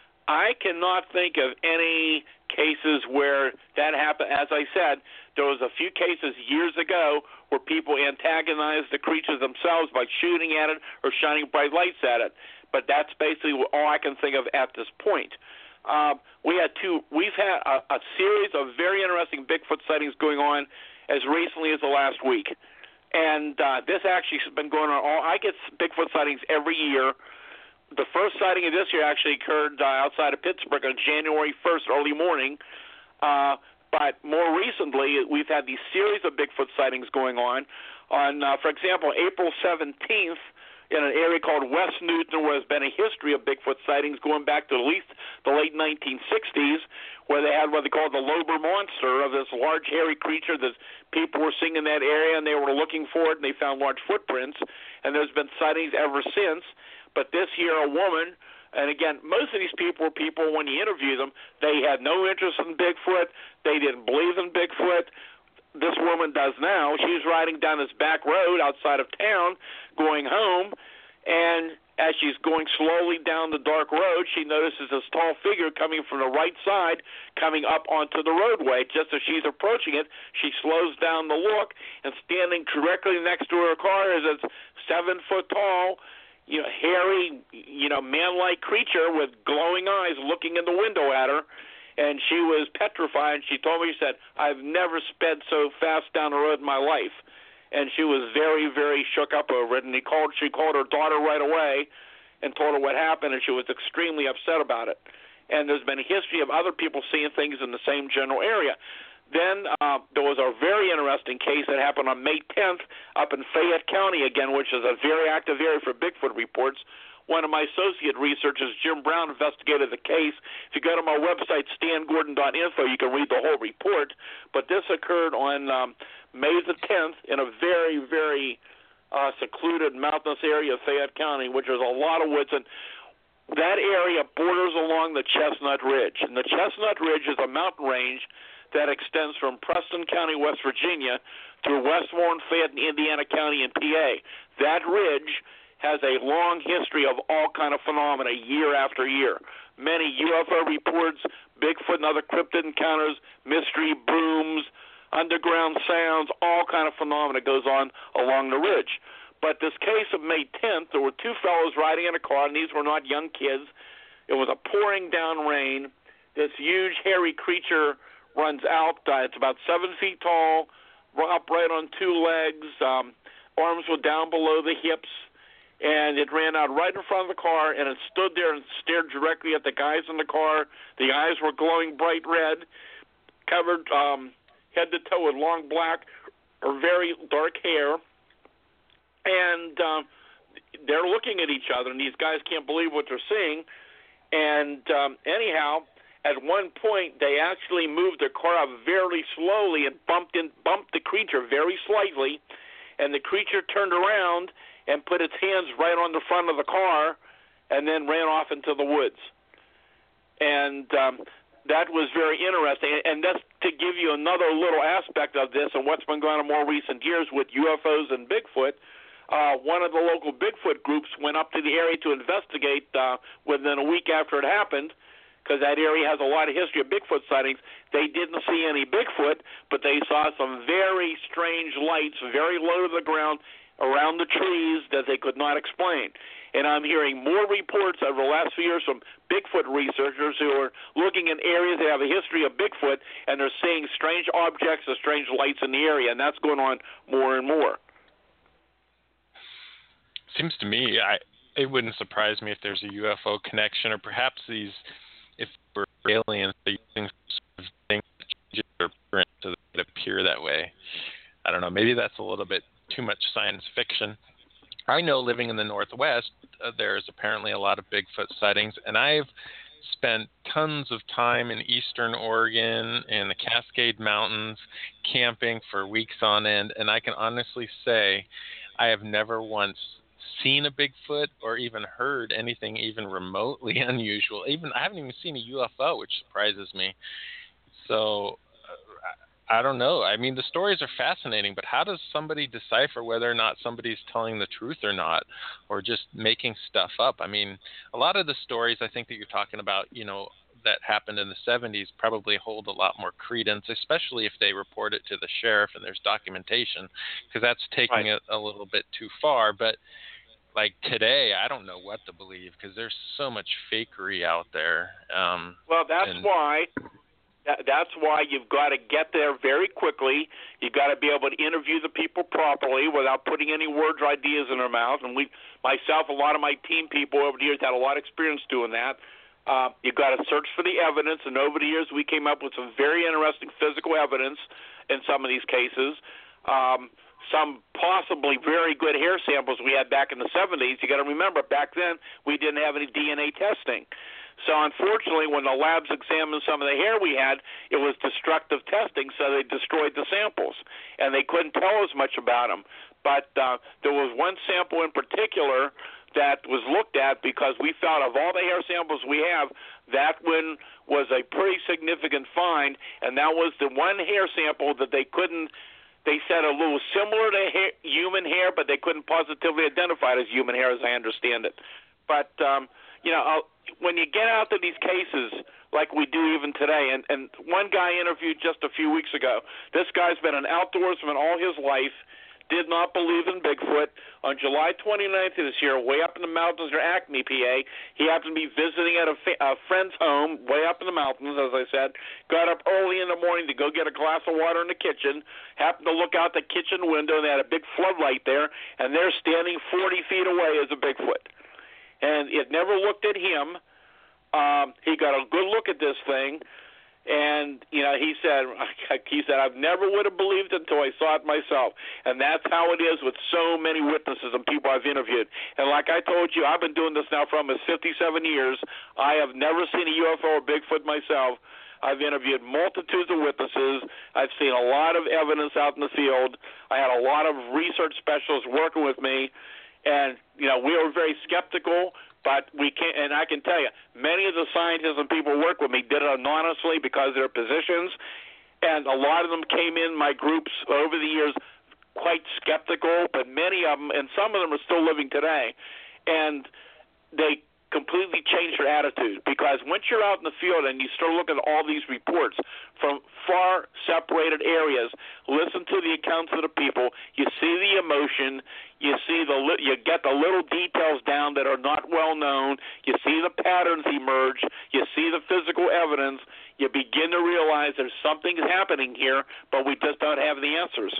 I cannot think of any cases where that happened. As I said, there was a few cases years ago where people antagonized the creatures themselves by shooting at it or shining bright lights at it. But that's basically all I can think of at this point. Uh, we had two. We've had a, a series of very interesting Bigfoot sightings going on as recently as the last week, and uh, this actually has been going on. All I get Bigfoot sightings every year. The first sighting of this year actually occurred uh, outside of Pittsburgh on January first, early morning. Uh, but more recently, we've had these series of Bigfoot sightings going on. On, uh, for example, April seventeenth, in an area called West Newton, where there's been a history of Bigfoot sightings going back to at least the late nineteen sixties, where they had what they called the Lober monster, of this large hairy creature that people were seeing in that area, and they were looking for it, and they found large footprints. And there's been sightings ever since. But this year, a woman, and again, most of these people were people, when you interview them, they had no interest in Bigfoot. They didn't believe in Bigfoot. This woman does now. She's riding down this back road outside of town, going home, and as she's going slowly down the dark road, she notices this tall figure coming from the right side, coming up onto the roadway. Just as she's approaching it, she slows down to look, and standing directly next to her car is a seven-foot-tall, you know, hairy, you know, man-like creature with glowing eyes looking in the window at her. And she was petrified. She told me, she said, I've never sped so fast down the road in my life. And she was very, very shook up over it. And he called, she called her daughter right away and told her what happened, and she was extremely upset about it. And there's been a history of other people seeing things in the same general area. Then uh, there was a very interesting case that happened on May tenth up in Fayette County again, which is a very active area for Bigfoot reports. One of my associate researchers, Jim Brown, investigated the case. If you go to my website, stan gordon dot info, you can read the whole report. But this occurred on um, May the tenth in a very, very uh, secluded mountainous area of Fayette County, which is a lot of woods. And that area borders along the Chestnut Ridge. And the Chestnut Ridge is a mountain range that extends from Preston County, West Virginia, through Westmoreland, Fayette, and Indiana County in P A. That ridge has a long history of all kind of phenomena year after year. Many U F O reports, Bigfoot and other cryptid encounters, mystery booms, underground sounds, all kind of phenomena goes on along the ridge. But this case of May tenth, there were two fellows riding in a car, and these were not young kids. It was a pouring down rain. This huge hairy creature runs out. Uh, it's about seven feet tall, upright on two legs, um, arms were down below the hips, and it ran out right in front of the car, and it stood there and stared directly at the guys in the car. The eyes were glowing bright red, covered um, head to toe with long black or very dark hair, and um, they're looking at each other, and these guys can't believe what they're seeing. And um, anyhow, at one point, they actually moved their car up very slowly and bumped in, bumped the creature very slightly, and the creature turned around and put its hands right on the front of the car and then ran off into the woods. And um, that was very interesting. And that's to give you another little aspect of this and what's been going on in more recent years with U F Os and Bigfoot. Uh, one of the local Bigfoot groups went up to the area to investigate uh, within a week after it happened, because that area has a lot of history of Bigfoot sightings. They didn't see any Bigfoot, but they saw some very strange lights very low to the ground around the trees that they could not explain. And I'm hearing more reports over the last few years from Bigfoot researchers who are looking in areas that have a history of Bigfoot, and they're seeing strange objects or strange lights in the area, and that's going on more and more. Seems to me, I it wouldn't surprise me if there's a U F O connection, or perhaps these, if we're aliens, they're using sort of things their appearance so they appear that way. I don't know. Maybe that's a little bit too much science fiction. I know living in the Northwest, uh, there's apparently a lot of Bigfoot sightings, and I've spent tons of time in eastern Oregon and the Cascade Mountains camping for weeks on end, and I can honestly say I have never once seen a Bigfoot or even heard anything even remotely unusual. Even I haven't even seen a U F O, which surprises me. So uh, I don't know. I mean, the stories are fascinating, but how does somebody decipher whether or not somebody's telling the truth or not, or just making stuff up? I mean, a lot of the stories I think that you're talking about, you know, that happened in the seventies probably hold a lot more credence, especially if they report it to the sheriff and there's documentation, because that's taking Right. it a little bit too far. But like today, I don't know what to believe because there's so much fakery out there. Um, Well, that's and, why. that- That's why you've got to get there very quickly. You've got to be able to interview the people properly without putting any words or ideas in their mouth. And we, myself, a lot of my team people over the years had a lot of experience doing that. Uh, you've got to search for the evidence, and over the years we came up with some very interesting physical evidence in some of these cases. Um, some possibly very good hair samples we had back in the seventies. You got to remember, back then we didn't have any D N A testing. So unfortunately, when the labs examined some of the hair we had, it was destructive testing, so they destroyed the samples, and they couldn't tell us much about them. But uh, there was one sample in particular that was looked at because we felt of all the hair samples we have, that one was a pretty significant find, and that was the one hair sample that they couldn't, they said a little similar to hair, human hair, but they couldn't positively identify it as human hair, as I understand it. But, um, you know, I'll, when you get out to these cases like we do even today, and, and one guy interviewed just a few weeks ago, this guy's been an outdoorsman all his life, did not believe in Bigfoot. On July twenty-ninth of this year, way up in the mountains near Acme, P A, he happened to be visiting at a, fa- a friend's home way up in the mountains, as I said, got up early in the morning to go get a glass of water in the kitchen, happened to look out the kitchen window, and they had a big floodlight there, and there standing forty feet away is a Bigfoot. And it never looked at him. Um, he got a good look at this thing, and you know, he said, he said, I've never would have believed it until I saw it myself. And that's how it is with so many witnesses and people I've interviewed. And like I told you, I've been doing this now for almost fifty-seven years. I have never seen a U F O or Bigfoot myself. I've interviewed multitudes of witnesses. I've seen a lot of evidence out in the field. I had a lot of research specialists working with me. And, you know, we were very skeptical, but we can't, and I can tell you, many of the scientists and people who work with me did it anonymously because of their positions, and a lot of them came in my groups over the years quite skeptical, but many of them, and some of them are still living today, and they completely changed their attitude, because once you're out in the field and you start looking at all these reports from far separated areas, listen to the accounts of the people, you see the emotion, you see the you get the little details down that are not well known, you see the patterns emerge, you see the physical evidence, you begin to realize there's something happening here, but we just don't have the answers.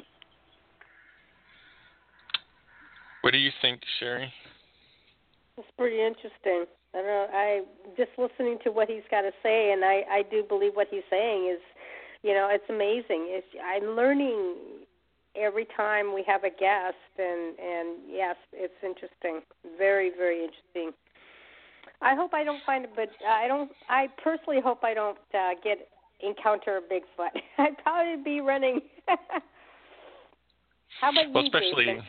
what do you think, Sherry? It's pretty interesting. I don't know. I just listening to what he's got to say, and I, I do believe what he's saying is, you know, it's amazing. It's, I'm learning every time we have a guest, and, and yes, it's interesting. Very, very interesting. I hope I don't find it, but I don't. I personally hope I don't uh, get encounter a Bigfoot. I'd probably be running. How about Well, you, especially, Jason?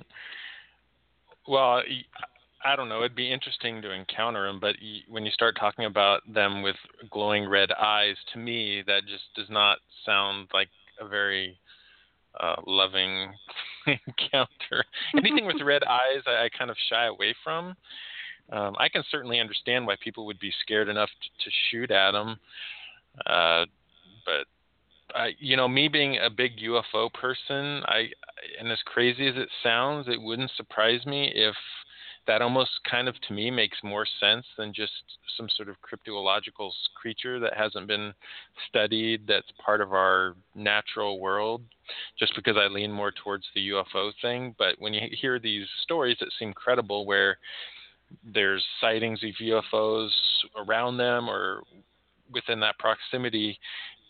well, I don't know. It'd be interesting to encounter them, but when you start talking about them with glowing red eyes, to me, that just does not sound like a very uh, loving encounter. Anything with red eyes, I, I kind of shy away from. Um, I can certainly understand why people would be scared enough to, to shoot at them, uh, but I, you know, me being a big U F O person, I, and as crazy as it sounds, it wouldn't surprise me if that almost kind of, to me, makes more sense than just some sort of cryptozoological creature that hasn't been studied, that's part of our natural world, just because I lean more towards the U F O thing. But when you hear these stories that seem credible, where there's sightings of U F Os around them or within that proximity,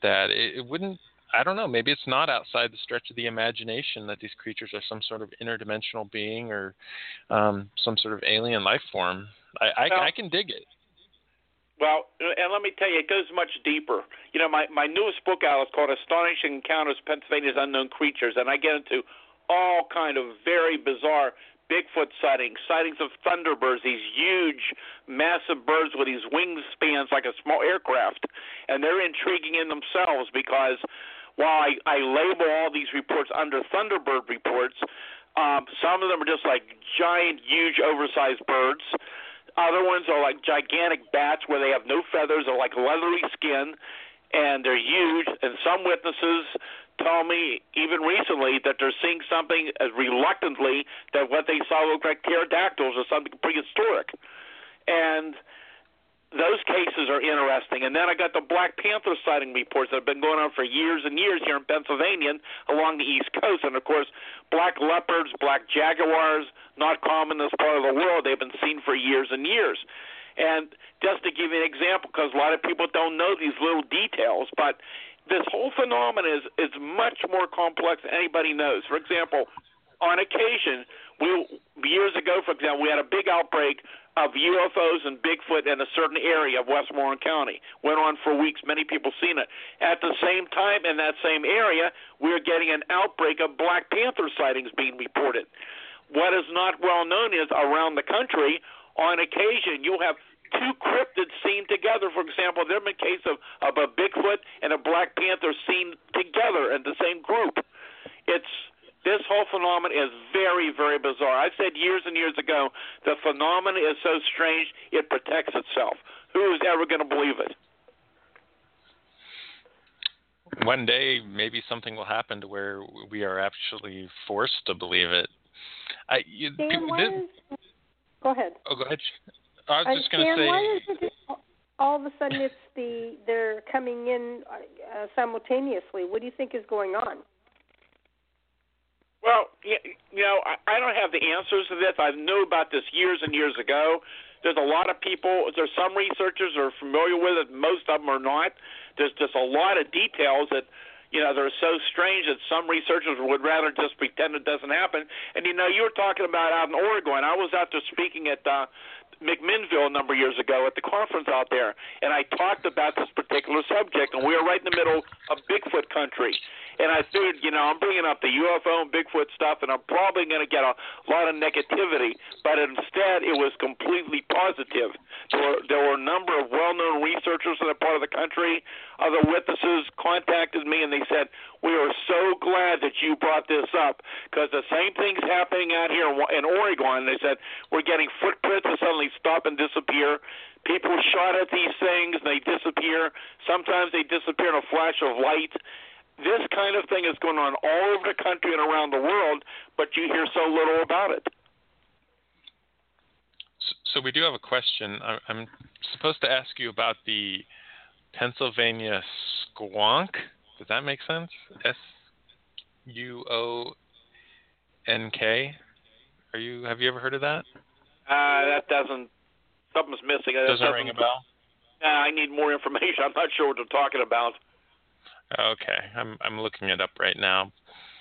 that, it, it wouldn't, I don't know, maybe it's not outside the stretch of the imagination that these creatures are some sort of interdimensional being or um, some sort of alien life form. I, I, well, I can dig it. Well, and let me tell you, it goes much deeper. You know, my, my newest book out is called Astonishing Encounters of Pennsylvania's Unknown Creatures, and I get into all kind of very bizarre Bigfoot sightings, sightings of thunderbirds, these huge, massive birds with these wingspans like a small aircraft. And they're intriguing in themselves because while I, I label all these reports under Thunderbird reports, um, some of them are just like giant, huge, oversized birds. Other ones are like gigantic bats where they have no feathers, they're like leathery skin, and they're huge. And some witnesses tell me, even recently, that they're seeing something as reluctantly that what they saw looked like pterodactyls or something prehistoric. And those cases are interesting. And then I got the Black Panther sighting reports that have been going on for years and years here in Pennsylvania along the East Coast. And, of course, black leopards, black jaguars, not common in this part of the world. They've been seen for years and years. And just to give you an example, because a lot of people don't know these little details, but this whole phenomenon is, is much more complex than anybody knows. For example, on occasion, we years ago, for example, we had a big outbreak of U F Os and Bigfoot in a certain area of Westmoreland County. Went on for weeks. Many people seen it. At the same time, in that same area, we are getting an outbreak of Black Panther sightings being reported. What is not well known is around the country, on occasion, you'll have two cryptids seen together. For example, there have been cases of, of a Bigfoot and a Black Panther seen together in the same group. It's This whole phenomenon is very, very bizarre. I said years and years ago, the phenomenon is so strange, it protects itself. Who is ever going to believe it? One day, maybe something will happen to where we are actually forced to believe it. I, you, Dan, people, why this, is, go ahead. Oh, go ahead. I was Uh, just going to Dan, say. why is it all of a sudden it's the they're coming in uh, simultaneously? What do you think is going on? Well, you know, I don't have the answers to this. I knew about this years and years ago. There's a lot of people, there's some researchers are familiar with it. Most of them are not. There's just a lot of details that, you know, they're so strange that some researchers would rather just pretend it doesn't happen. And, you know, you were talking about out in Oregon. I was out there speaking at uh, McMinnville a number of years ago at the conference out there, and I talked about this particular subject, and we were right in the middle of Bigfoot country. And I figured, you know, I'm bringing up the U F O and Bigfoot stuff, and I'm probably going to get a lot of negativity, but instead it was completely positive. There were, there were a number of well-known researchers in that part of the country. Other witnesses contacted me, and they said, we are so glad that you brought this up, because the same thing's happening out here in Oregon. They said, we're getting footprints that suddenly stop and disappear. People shot at these things, and they disappear. Sometimes they disappear in a flash of light. This kind of thing is going on all over the country and around the world, but you hear so little about it. So we do have a question. I'm supposed to ask you about the Pennsylvania squonk. Does that make sense? S U O N K. Are you? Have you ever heard of that? Uh, that doesn't. Something's missing. That doesn't, doesn't ring a bell. Uh, I need more information. I'm not sure what they're talking about. Okay, I'm I'm looking it up right now.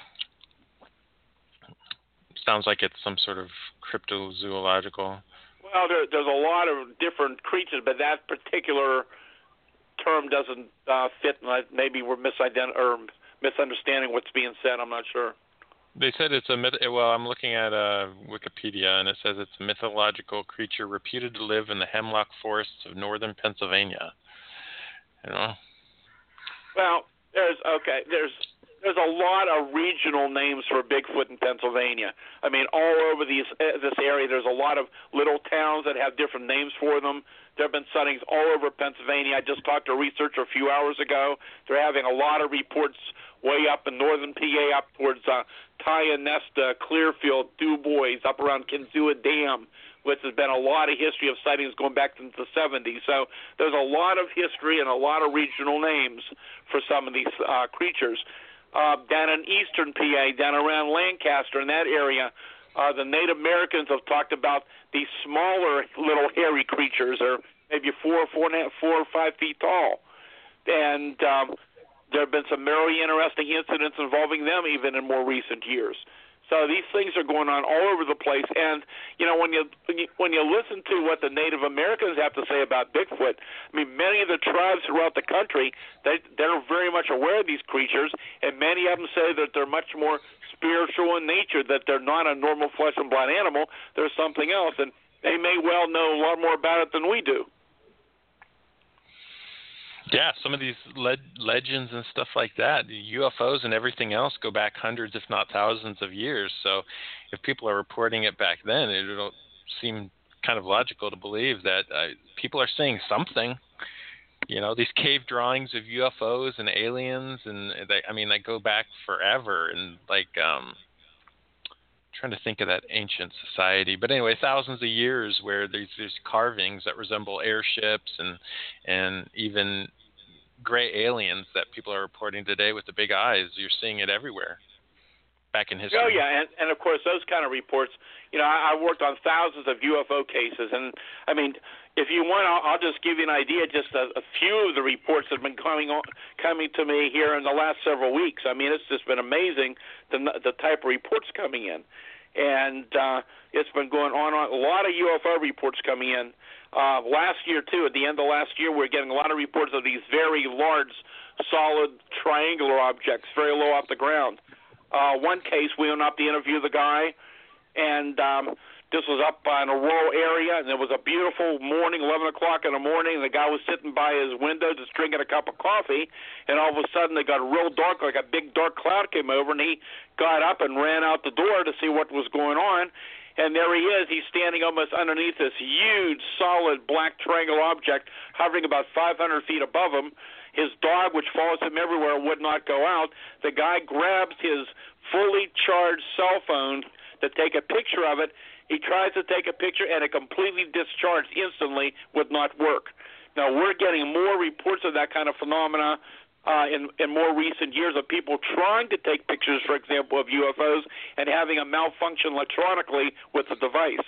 Sounds like it's some sort of cryptozoological. Well, there, there's a lot of different creatures, but that particular term doesn't uh, fit. Maybe we're misident- or misunderstanding what's being said. I'm not sure. They said it's a myth. Well, I'm looking at uh, Wikipedia, and it says it's a mythological creature reputed to live in the hemlock forests of northern Pennsylvania. You know. Well, there's okay. There's there's a lot of regional names for Bigfoot in Pennsylvania. I mean, all over these uh, this area, there's a lot of little towns that have different names for them. There have been sightings all over Pennsylvania. I just talked to a researcher a few hours ago. They're having a lot of reports way up in northern P A, up towards uh, Tionesta, Clearfield, Du Bois, up around Kinzua Dam, which has been a lot of history of sightings going back into the seventies. So there's a lot of history and a lot of regional names for some of these uh, creatures. Uh, down in eastern P A, down around Lancaster, in that area, uh, the Native Americans have talked about these smaller little hairy creatures, or maybe four, four, and a half, four or five feet tall. And um, there have been some very interesting incidents involving them even in more recent years. So these things are going on all over the place, and you know when you when you, when you listen to what the Native Americans have to say about Bigfoot, I mean many of the tribes throughout the country they they're very much aware of these creatures, and many of them say that they're much more spiritual in nature, that they're not a normal flesh and blood animal, they're something else, and they may well know a lot more about it than we do. Yeah, some of these le- legends and stuff like that, U F Os and everything else go back hundreds, if not thousands of years. So if people are reporting it back then, it'll seem kind of logical to believe that uh, people are seeing something. You know, these cave drawings of U F Os and aliens, and they, I mean, they go back forever. And like, um, trying to think of that ancient society, but anyway, thousands of years where there's there's carvings that resemble airships and and even gray aliens that people are reporting today with the big eyes. You're seeing it everywhere back in history. Oh yeah, and and of course those kind of reports. You know, I, I worked on thousands of U F O cases, and I mean, if you want, I'll, I'll just give you an idea. Just a, a few of the reports that have been coming on, coming to me here in the last several weeks. I mean, it's just been amazing the the type of reports coming in. And uh, it's been going on, on. A lot of U F O reports coming in. Uh, last year, too, at the end of last year, we were getting a lot of reports of these very large, solid, triangular objects, very low off the ground. Uh, one case, we went up to interview the guy, and um, this was up in a rural area, and it was a beautiful morning, eleven o'clock in the morning, and the guy was sitting by his window just drinking a cup of coffee, and all of a sudden it got real dark, like a big dark cloud came over, and he got up and ran out the door to see what was going on, and there he is. He's standing almost underneath this huge, solid black triangular object hovering about five hundred feet above him. His dog, which follows him everywhere, would not go out. The guy grabs his fully charged cell phone to take a picture of it. He tries to take a picture, and it completely discharged instantly, would not work. Now, we're getting more reports of that kind of phenomena uh, in, in more recent years of people trying to take pictures, for example, of U F Os and having a malfunction electronically with the device.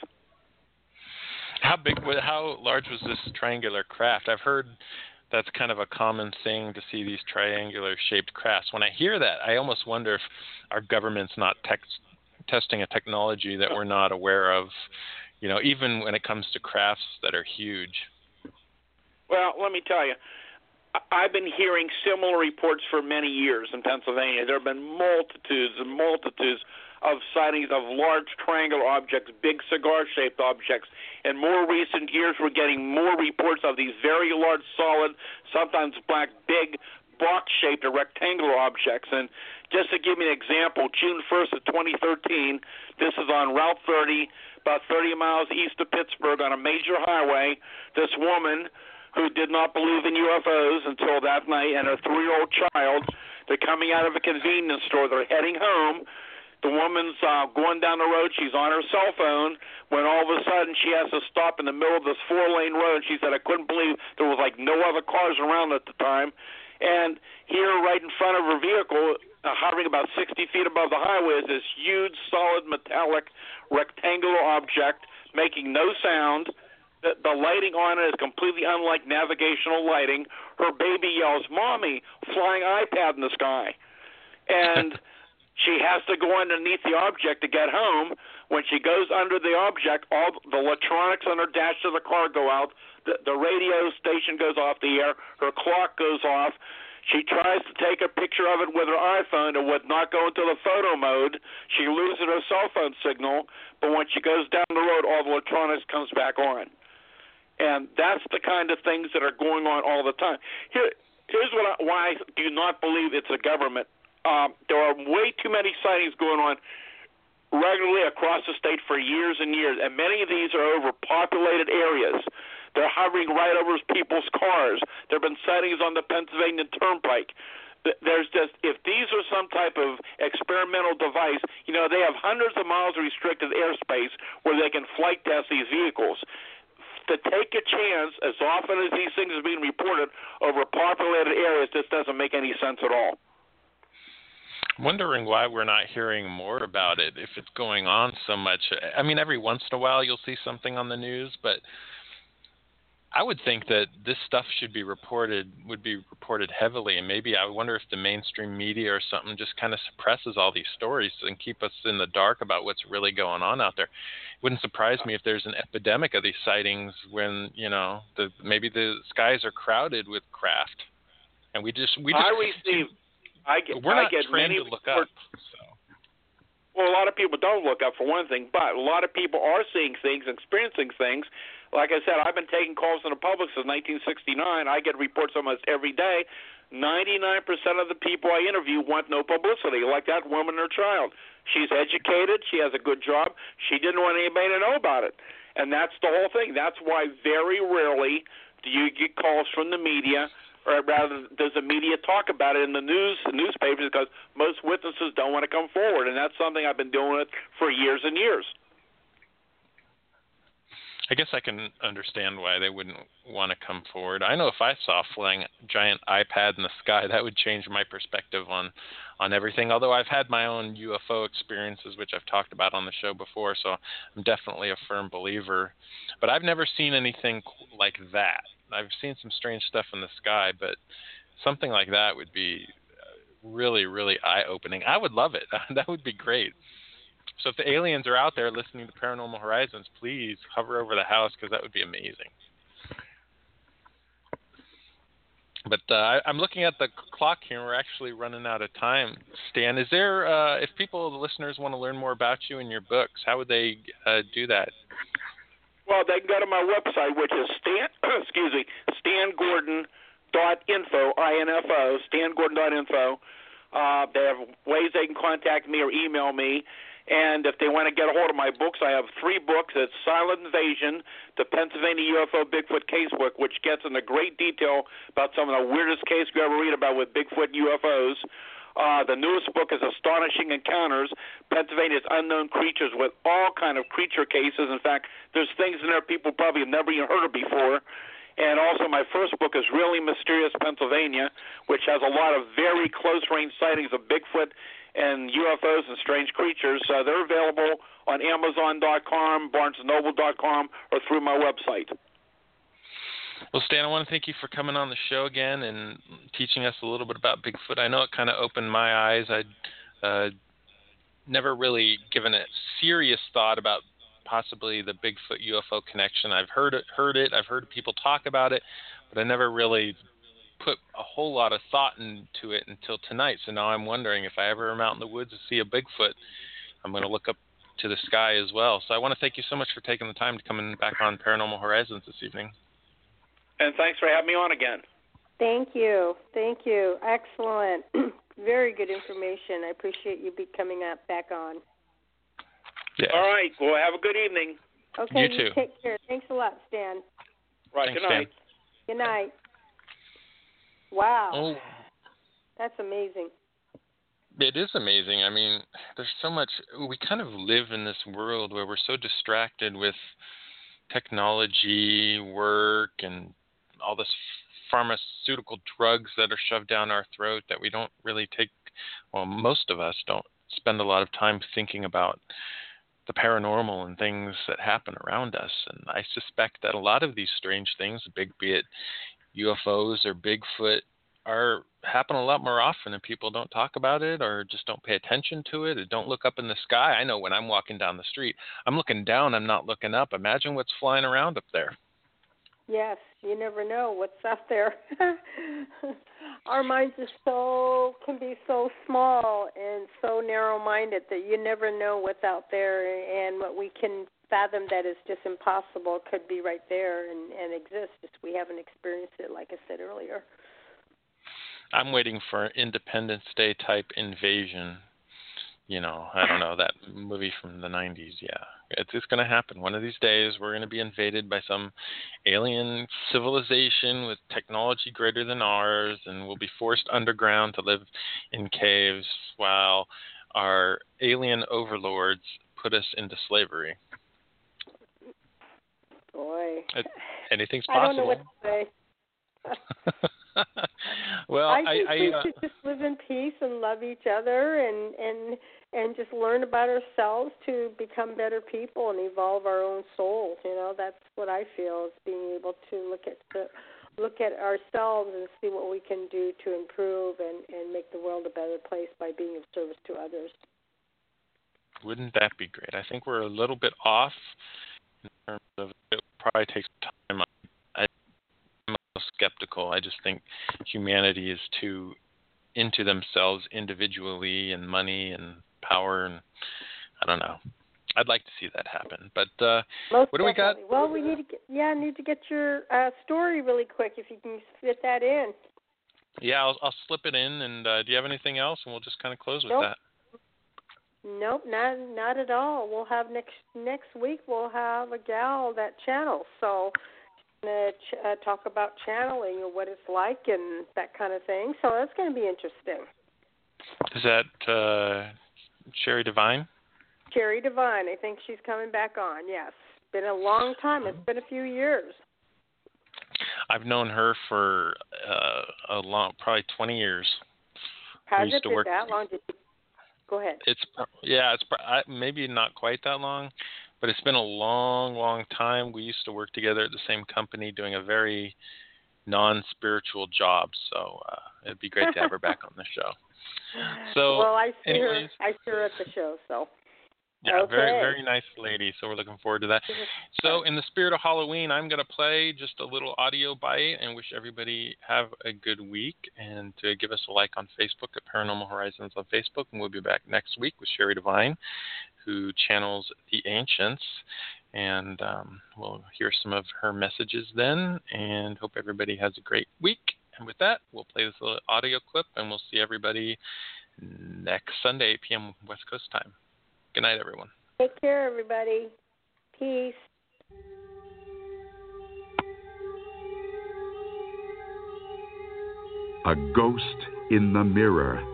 How big, how large was this triangular craft? I've heard that's kind of a common thing to see these triangular-shaped crafts. When I hear that, I almost wonder if our government's not text testing a technology that we're not aware of, you know, even when it comes to crafts that are huge. Well, let me tell you, I've been hearing similar reports for many years in Pennsylvania. There have been multitudes and multitudes of sightings of large triangular objects, big cigar-shaped objects. In more recent years, we're getting more reports of these very large, solid, sometimes black, big, box-shaped or rectangular objects. And just to give you an example, June first of twenty thirteen, this is on Route thirty, about thirty miles east of Pittsburgh on a major highway. This woman who did not believe in U F Os until that night, and her three-year-old child, they're coming out of a convenience store. They're heading home. The woman's uh, going down the road. She's on her cell phone when all of a sudden she has to stop in the middle of this four-lane road. She said, I couldn't believe there was like no other cars around at the time. And here right in front of her vehicle, uh, hovering about sixty feet above the highway, is this huge, solid, metallic, rectangular object making no sound. The, the lighting on it is completely unlike navigational lighting. Her baby yells, Mommy, flying iPad in the sky. And she has to go underneath the object to get home. When she goes under the object, all the electronics on her dash of the car go out. The, the radio station goes off the air. Her clock goes off. She tries to take a picture of it with her iPhone. It would not go into the photo mode. She loses her cell phone signal. But when she goes down the road, all the electronics comes back on. And that's the kind of things that are going on all the time. Here, here's what I, why I do not believe it's a government. Um, there are way too many sightings going on regularly across the state for years and years, and many of these are over populated areas. They're hovering right over people's cars. There have been sightings on the Pennsylvania Turnpike. There's just, if these are some type of experimental device, you know, they have hundreds of miles of restricted airspace where they can flight test these vehicles. To take a chance, as often as these things are being reported over populated areas, this doesn't make any sense at all. Wondering why we're not hearing more about it if it's going on so much. I mean, every once in a while you'll see something on the news, but I would think that this stuff should be reported, would be reported heavily, and maybe I wonder if the mainstream media or something just kind of suppresses all these stories and keep us in the dark about what's really going on out there. It wouldn't surprise me if there's an epidemic of these sightings when, you know, the maybe the skies are crowded with craft, and we just we just I receive, I get, we're I not get trained many to look reports. up. So. Well, a lot of people don't look up for one thing, but a lot of people are seeing things, experiencing things. Like I said, I've been taking calls from the public since nineteen sixty-nine. I get reports almost every day. ninety-nine percent of the people I interview want no publicity, like that woman or child. She's educated. She has a good job. She didn't want anybody to know about it. And that's the whole thing. That's why very rarely do you get calls from the media, or rather does the media talk about it in the news, the newspapers, because most witnesses don't want to come forward. And that's something I've been doing it for years and years. I guess I can understand why they wouldn't want to come forward. I know if I saw a flying giant iPad in the sky, that would change my perspective on, on everything. Although I've had my own U F O experiences, which I've talked about on the show before, so I'm definitely a firm believer. But I've never seen anything like that. I've seen some strange stuff in the sky, but something like that would be really, really eye-opening. I would love it. That would be great. So if the aliens are out there listening to Paranormal Horizons, please hover over the house, because that would be amazing. But uh, I, I'm looking at the clock here, and we're actually running out of time. Stan, is there, uh, if people, the listeners, want to learn more about you and your books, how would they uh, do that? Well, they can go to my website, which is Stan, excuse me, stan gordon dot info, I N F O, stan gordon dot info. Uh, they have ways they can contact me or email me. And if they want to get a hold of my books, I have three books. It's Silent Invasion, the Pennsylvania U F O Bigfoot Casebook, which gets into great detail about some of the weirdest cases you ever read about with Bigfoot and U F Os. Uh, the newest book is Astonishing Encounters, Pennsylvania's Unknown Creatures, with all kind of creature cases. In fact, there's things in there people probably have never even heard of before. And also my first book is Really Mysterious Pennsylvania, which has a lot of very close-range sightings of Bigfoot and U F Os and strange creatures. Uh, they're available on Amazon dot com, Barnes and Noble dot com, or through my website. Well, Stan, I want to thank you for coming on the show again and teaching us a little bit about Bigfoot. I know it kind of opened my eyes. I'd uh, never really given a serious thought about possibly the Bigfoot U F O connection. I've heard it, heard it. I've heard people talk about it, but I never really put a whole lot of thought into it until tonight. So now I'm wondering if I ever am out in the woods and see a Bigfoot, I'm going to look up to the sky as well. So I want to thank you so much for taking the time to come in back on Paranormal Horizons this evening. And thanks for having me on again. Thank you. Thank you. Excellent. Very good information. I appreciate you be coming up back on. Yeah. All right. Well, have a good evening. Okay. You too. Take care. Thanks a lot, Stan. Right. Thanks, good night. Stan. Good night. Wow. Oh. That's amazing. It is amazing. I mean, there's so much. We kind of live in this world where we're so distracted with technology, work, and all this pharmaceutical drugs that are shoved down our throat that we don't really take, well, most of us don't spend a lot of time thinking about the paranormal and things that happen around us. And I suspect that a lot of these strange things, big be it U F Os or Bigfoot, are happen a lot more often, and people don't talk about it or just don't pay attention to it or don't look up in the sky. I know when I'm walking down the street, I'm looking down, I'm not looking up. Imagine what's flying around up there. Yes, you never know what's up there. Our minds are so, can be so small and so narrow-minded that you never know what's out there, and what we can fathom that is just impossible could be right there and, and exist. Just we haven't experienced it, like I said earlier. I'm waiting for Independence Day type invasion. You know, I don't know, that movie from the nineties. Yeah, it's, it's going to happen. One of these days, we're going to be invaded by some alien civilization with technology greater than ours, and we'll be forced underground to live in caves while our alien overlords put us into slavery. Boy. It, anything's possible. I don't know what to say. Well, I I, think I, we uh, should just live in peace and love each other and and and just learn about ourselves to become better people and evolve our own souls. You know, that's what I feel, is being able to look at the, look at ourselves and see what we can do to improve and, and make the world a better place by being of service to others. wouldn't that be great? I think we're a little bit off in terms of it probably takes time. I, I'm a little skeptical. I just think humanity is too into themselves individually and money and power, and I don't know. I'd like to see that happen. But uh, Most what do we got? definitely. Well, we need to get, yeah, need to get your uh, story really quick if you can fit that in. Yeah, I'll, I'll slip it in. And uh, do you have anything else? And we'll just kind of close with Nope. that. Nope, not not at all. We'll have next next week. We'll have a gal that channels. So, uh, ch- uh, talk about channeling and what it's like and that kind of thing. So that's going to be interesting. Is that uh, Sherry Devine? Sherry Devine. I think she's coming back on. Yes, been a long time. It's been a few years. I've known her for uh, a long, probably twenty years. Has used it to been work- that long? Did you... Go ahead. It's yeah, it's maybe not quite that long, but it's been a long, long time. We used to work together at the same company, doing a very non-spiritual job. So uh, it'd be great to have her back on the show. So, well, I see anyways, her. I see her at the show. So. yeah, Okay. very, very nice lady. So we're looking forward to that. So in the spirit of Halloween, I'm going to play just a little audio bite and wish everybody have a good week, and to give us a like on Facebook at Paranormal Horizons on Facebook. And we'll be back next week with Sherry Devine, who channels the ancients. And um, we'll hear some of her messages then, and hope everybody has a great week. And with that, we'll play this little audio clip, and we'll see everybody next Sunday, eight p.m. West Coast time. Good night, everyone. Take care, everybody. Peace. A ghost in the mirror.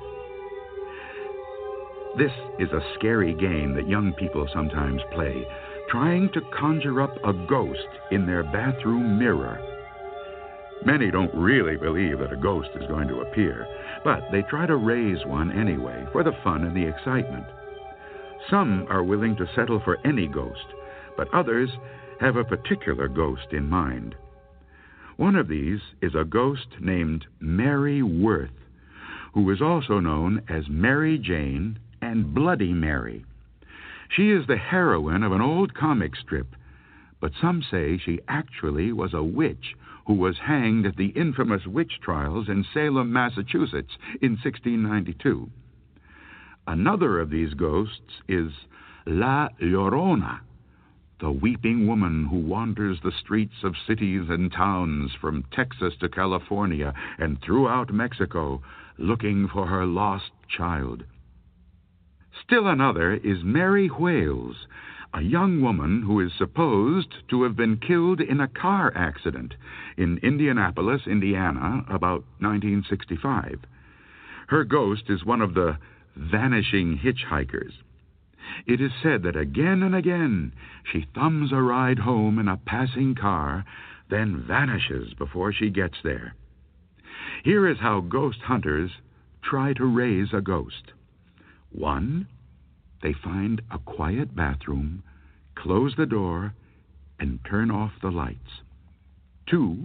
This is a scary game that young people sometimes play, trying to conjure up a ghost in their bathroom mirror. Many don't really believe that a ghost is going to appear, but they try to raise one anyway for the fun and the excitement. Some are willing to settle for any ghost, but others have a particular ghost in mind. One of these is a ghost named Mary Worth, who is also known as Mary Jane and Bloody Mary. She is the heroine of an old comic strip, but some say she actually was a witch who was hanged at the infamous witch trials in Salem, Massachusetts in sixteen ninety-two. Another of these ghosts is La Llorona, the weeping woman who wanders the streets of cities and towns from Texas to California and throughout Mexico looking for her lost child. Still another is Mary Wales, a young woman who is supposed to have been killed in a car accident in Indianapolis, Indiana, about nineteen sixty-five. Her ghost is one of the vanishing hitchhikers. It is said that again and again she thumbs a ride home in a passing car, then vanishes before she gets there. Here is how ghost hunters try to raise a ghost. One, they find a quiet bathroom, close the door, and turn off the lights. Two,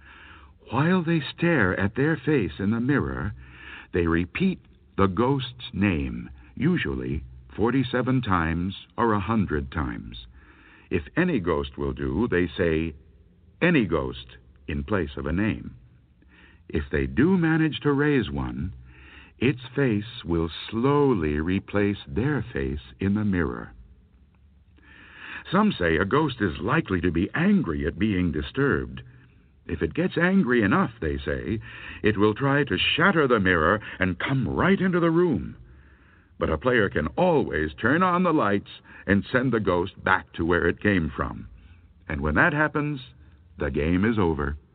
while they stare at their face in the mirror, they repeat the ghost's name, usually forty-seven times or a hundred times. If any ghost will do, they say, any ghost, in place of a name. If they do manage to raise one, its face will slowly replace their face in the mirror. Some say a ghost is likely to be angry at being disturbed. If it gets angry enough, they say, it will try to shatter the mirror and come right into the room. But a player can always turn on the lights and send the ghost back to where it came from. And when that happens, the game is over.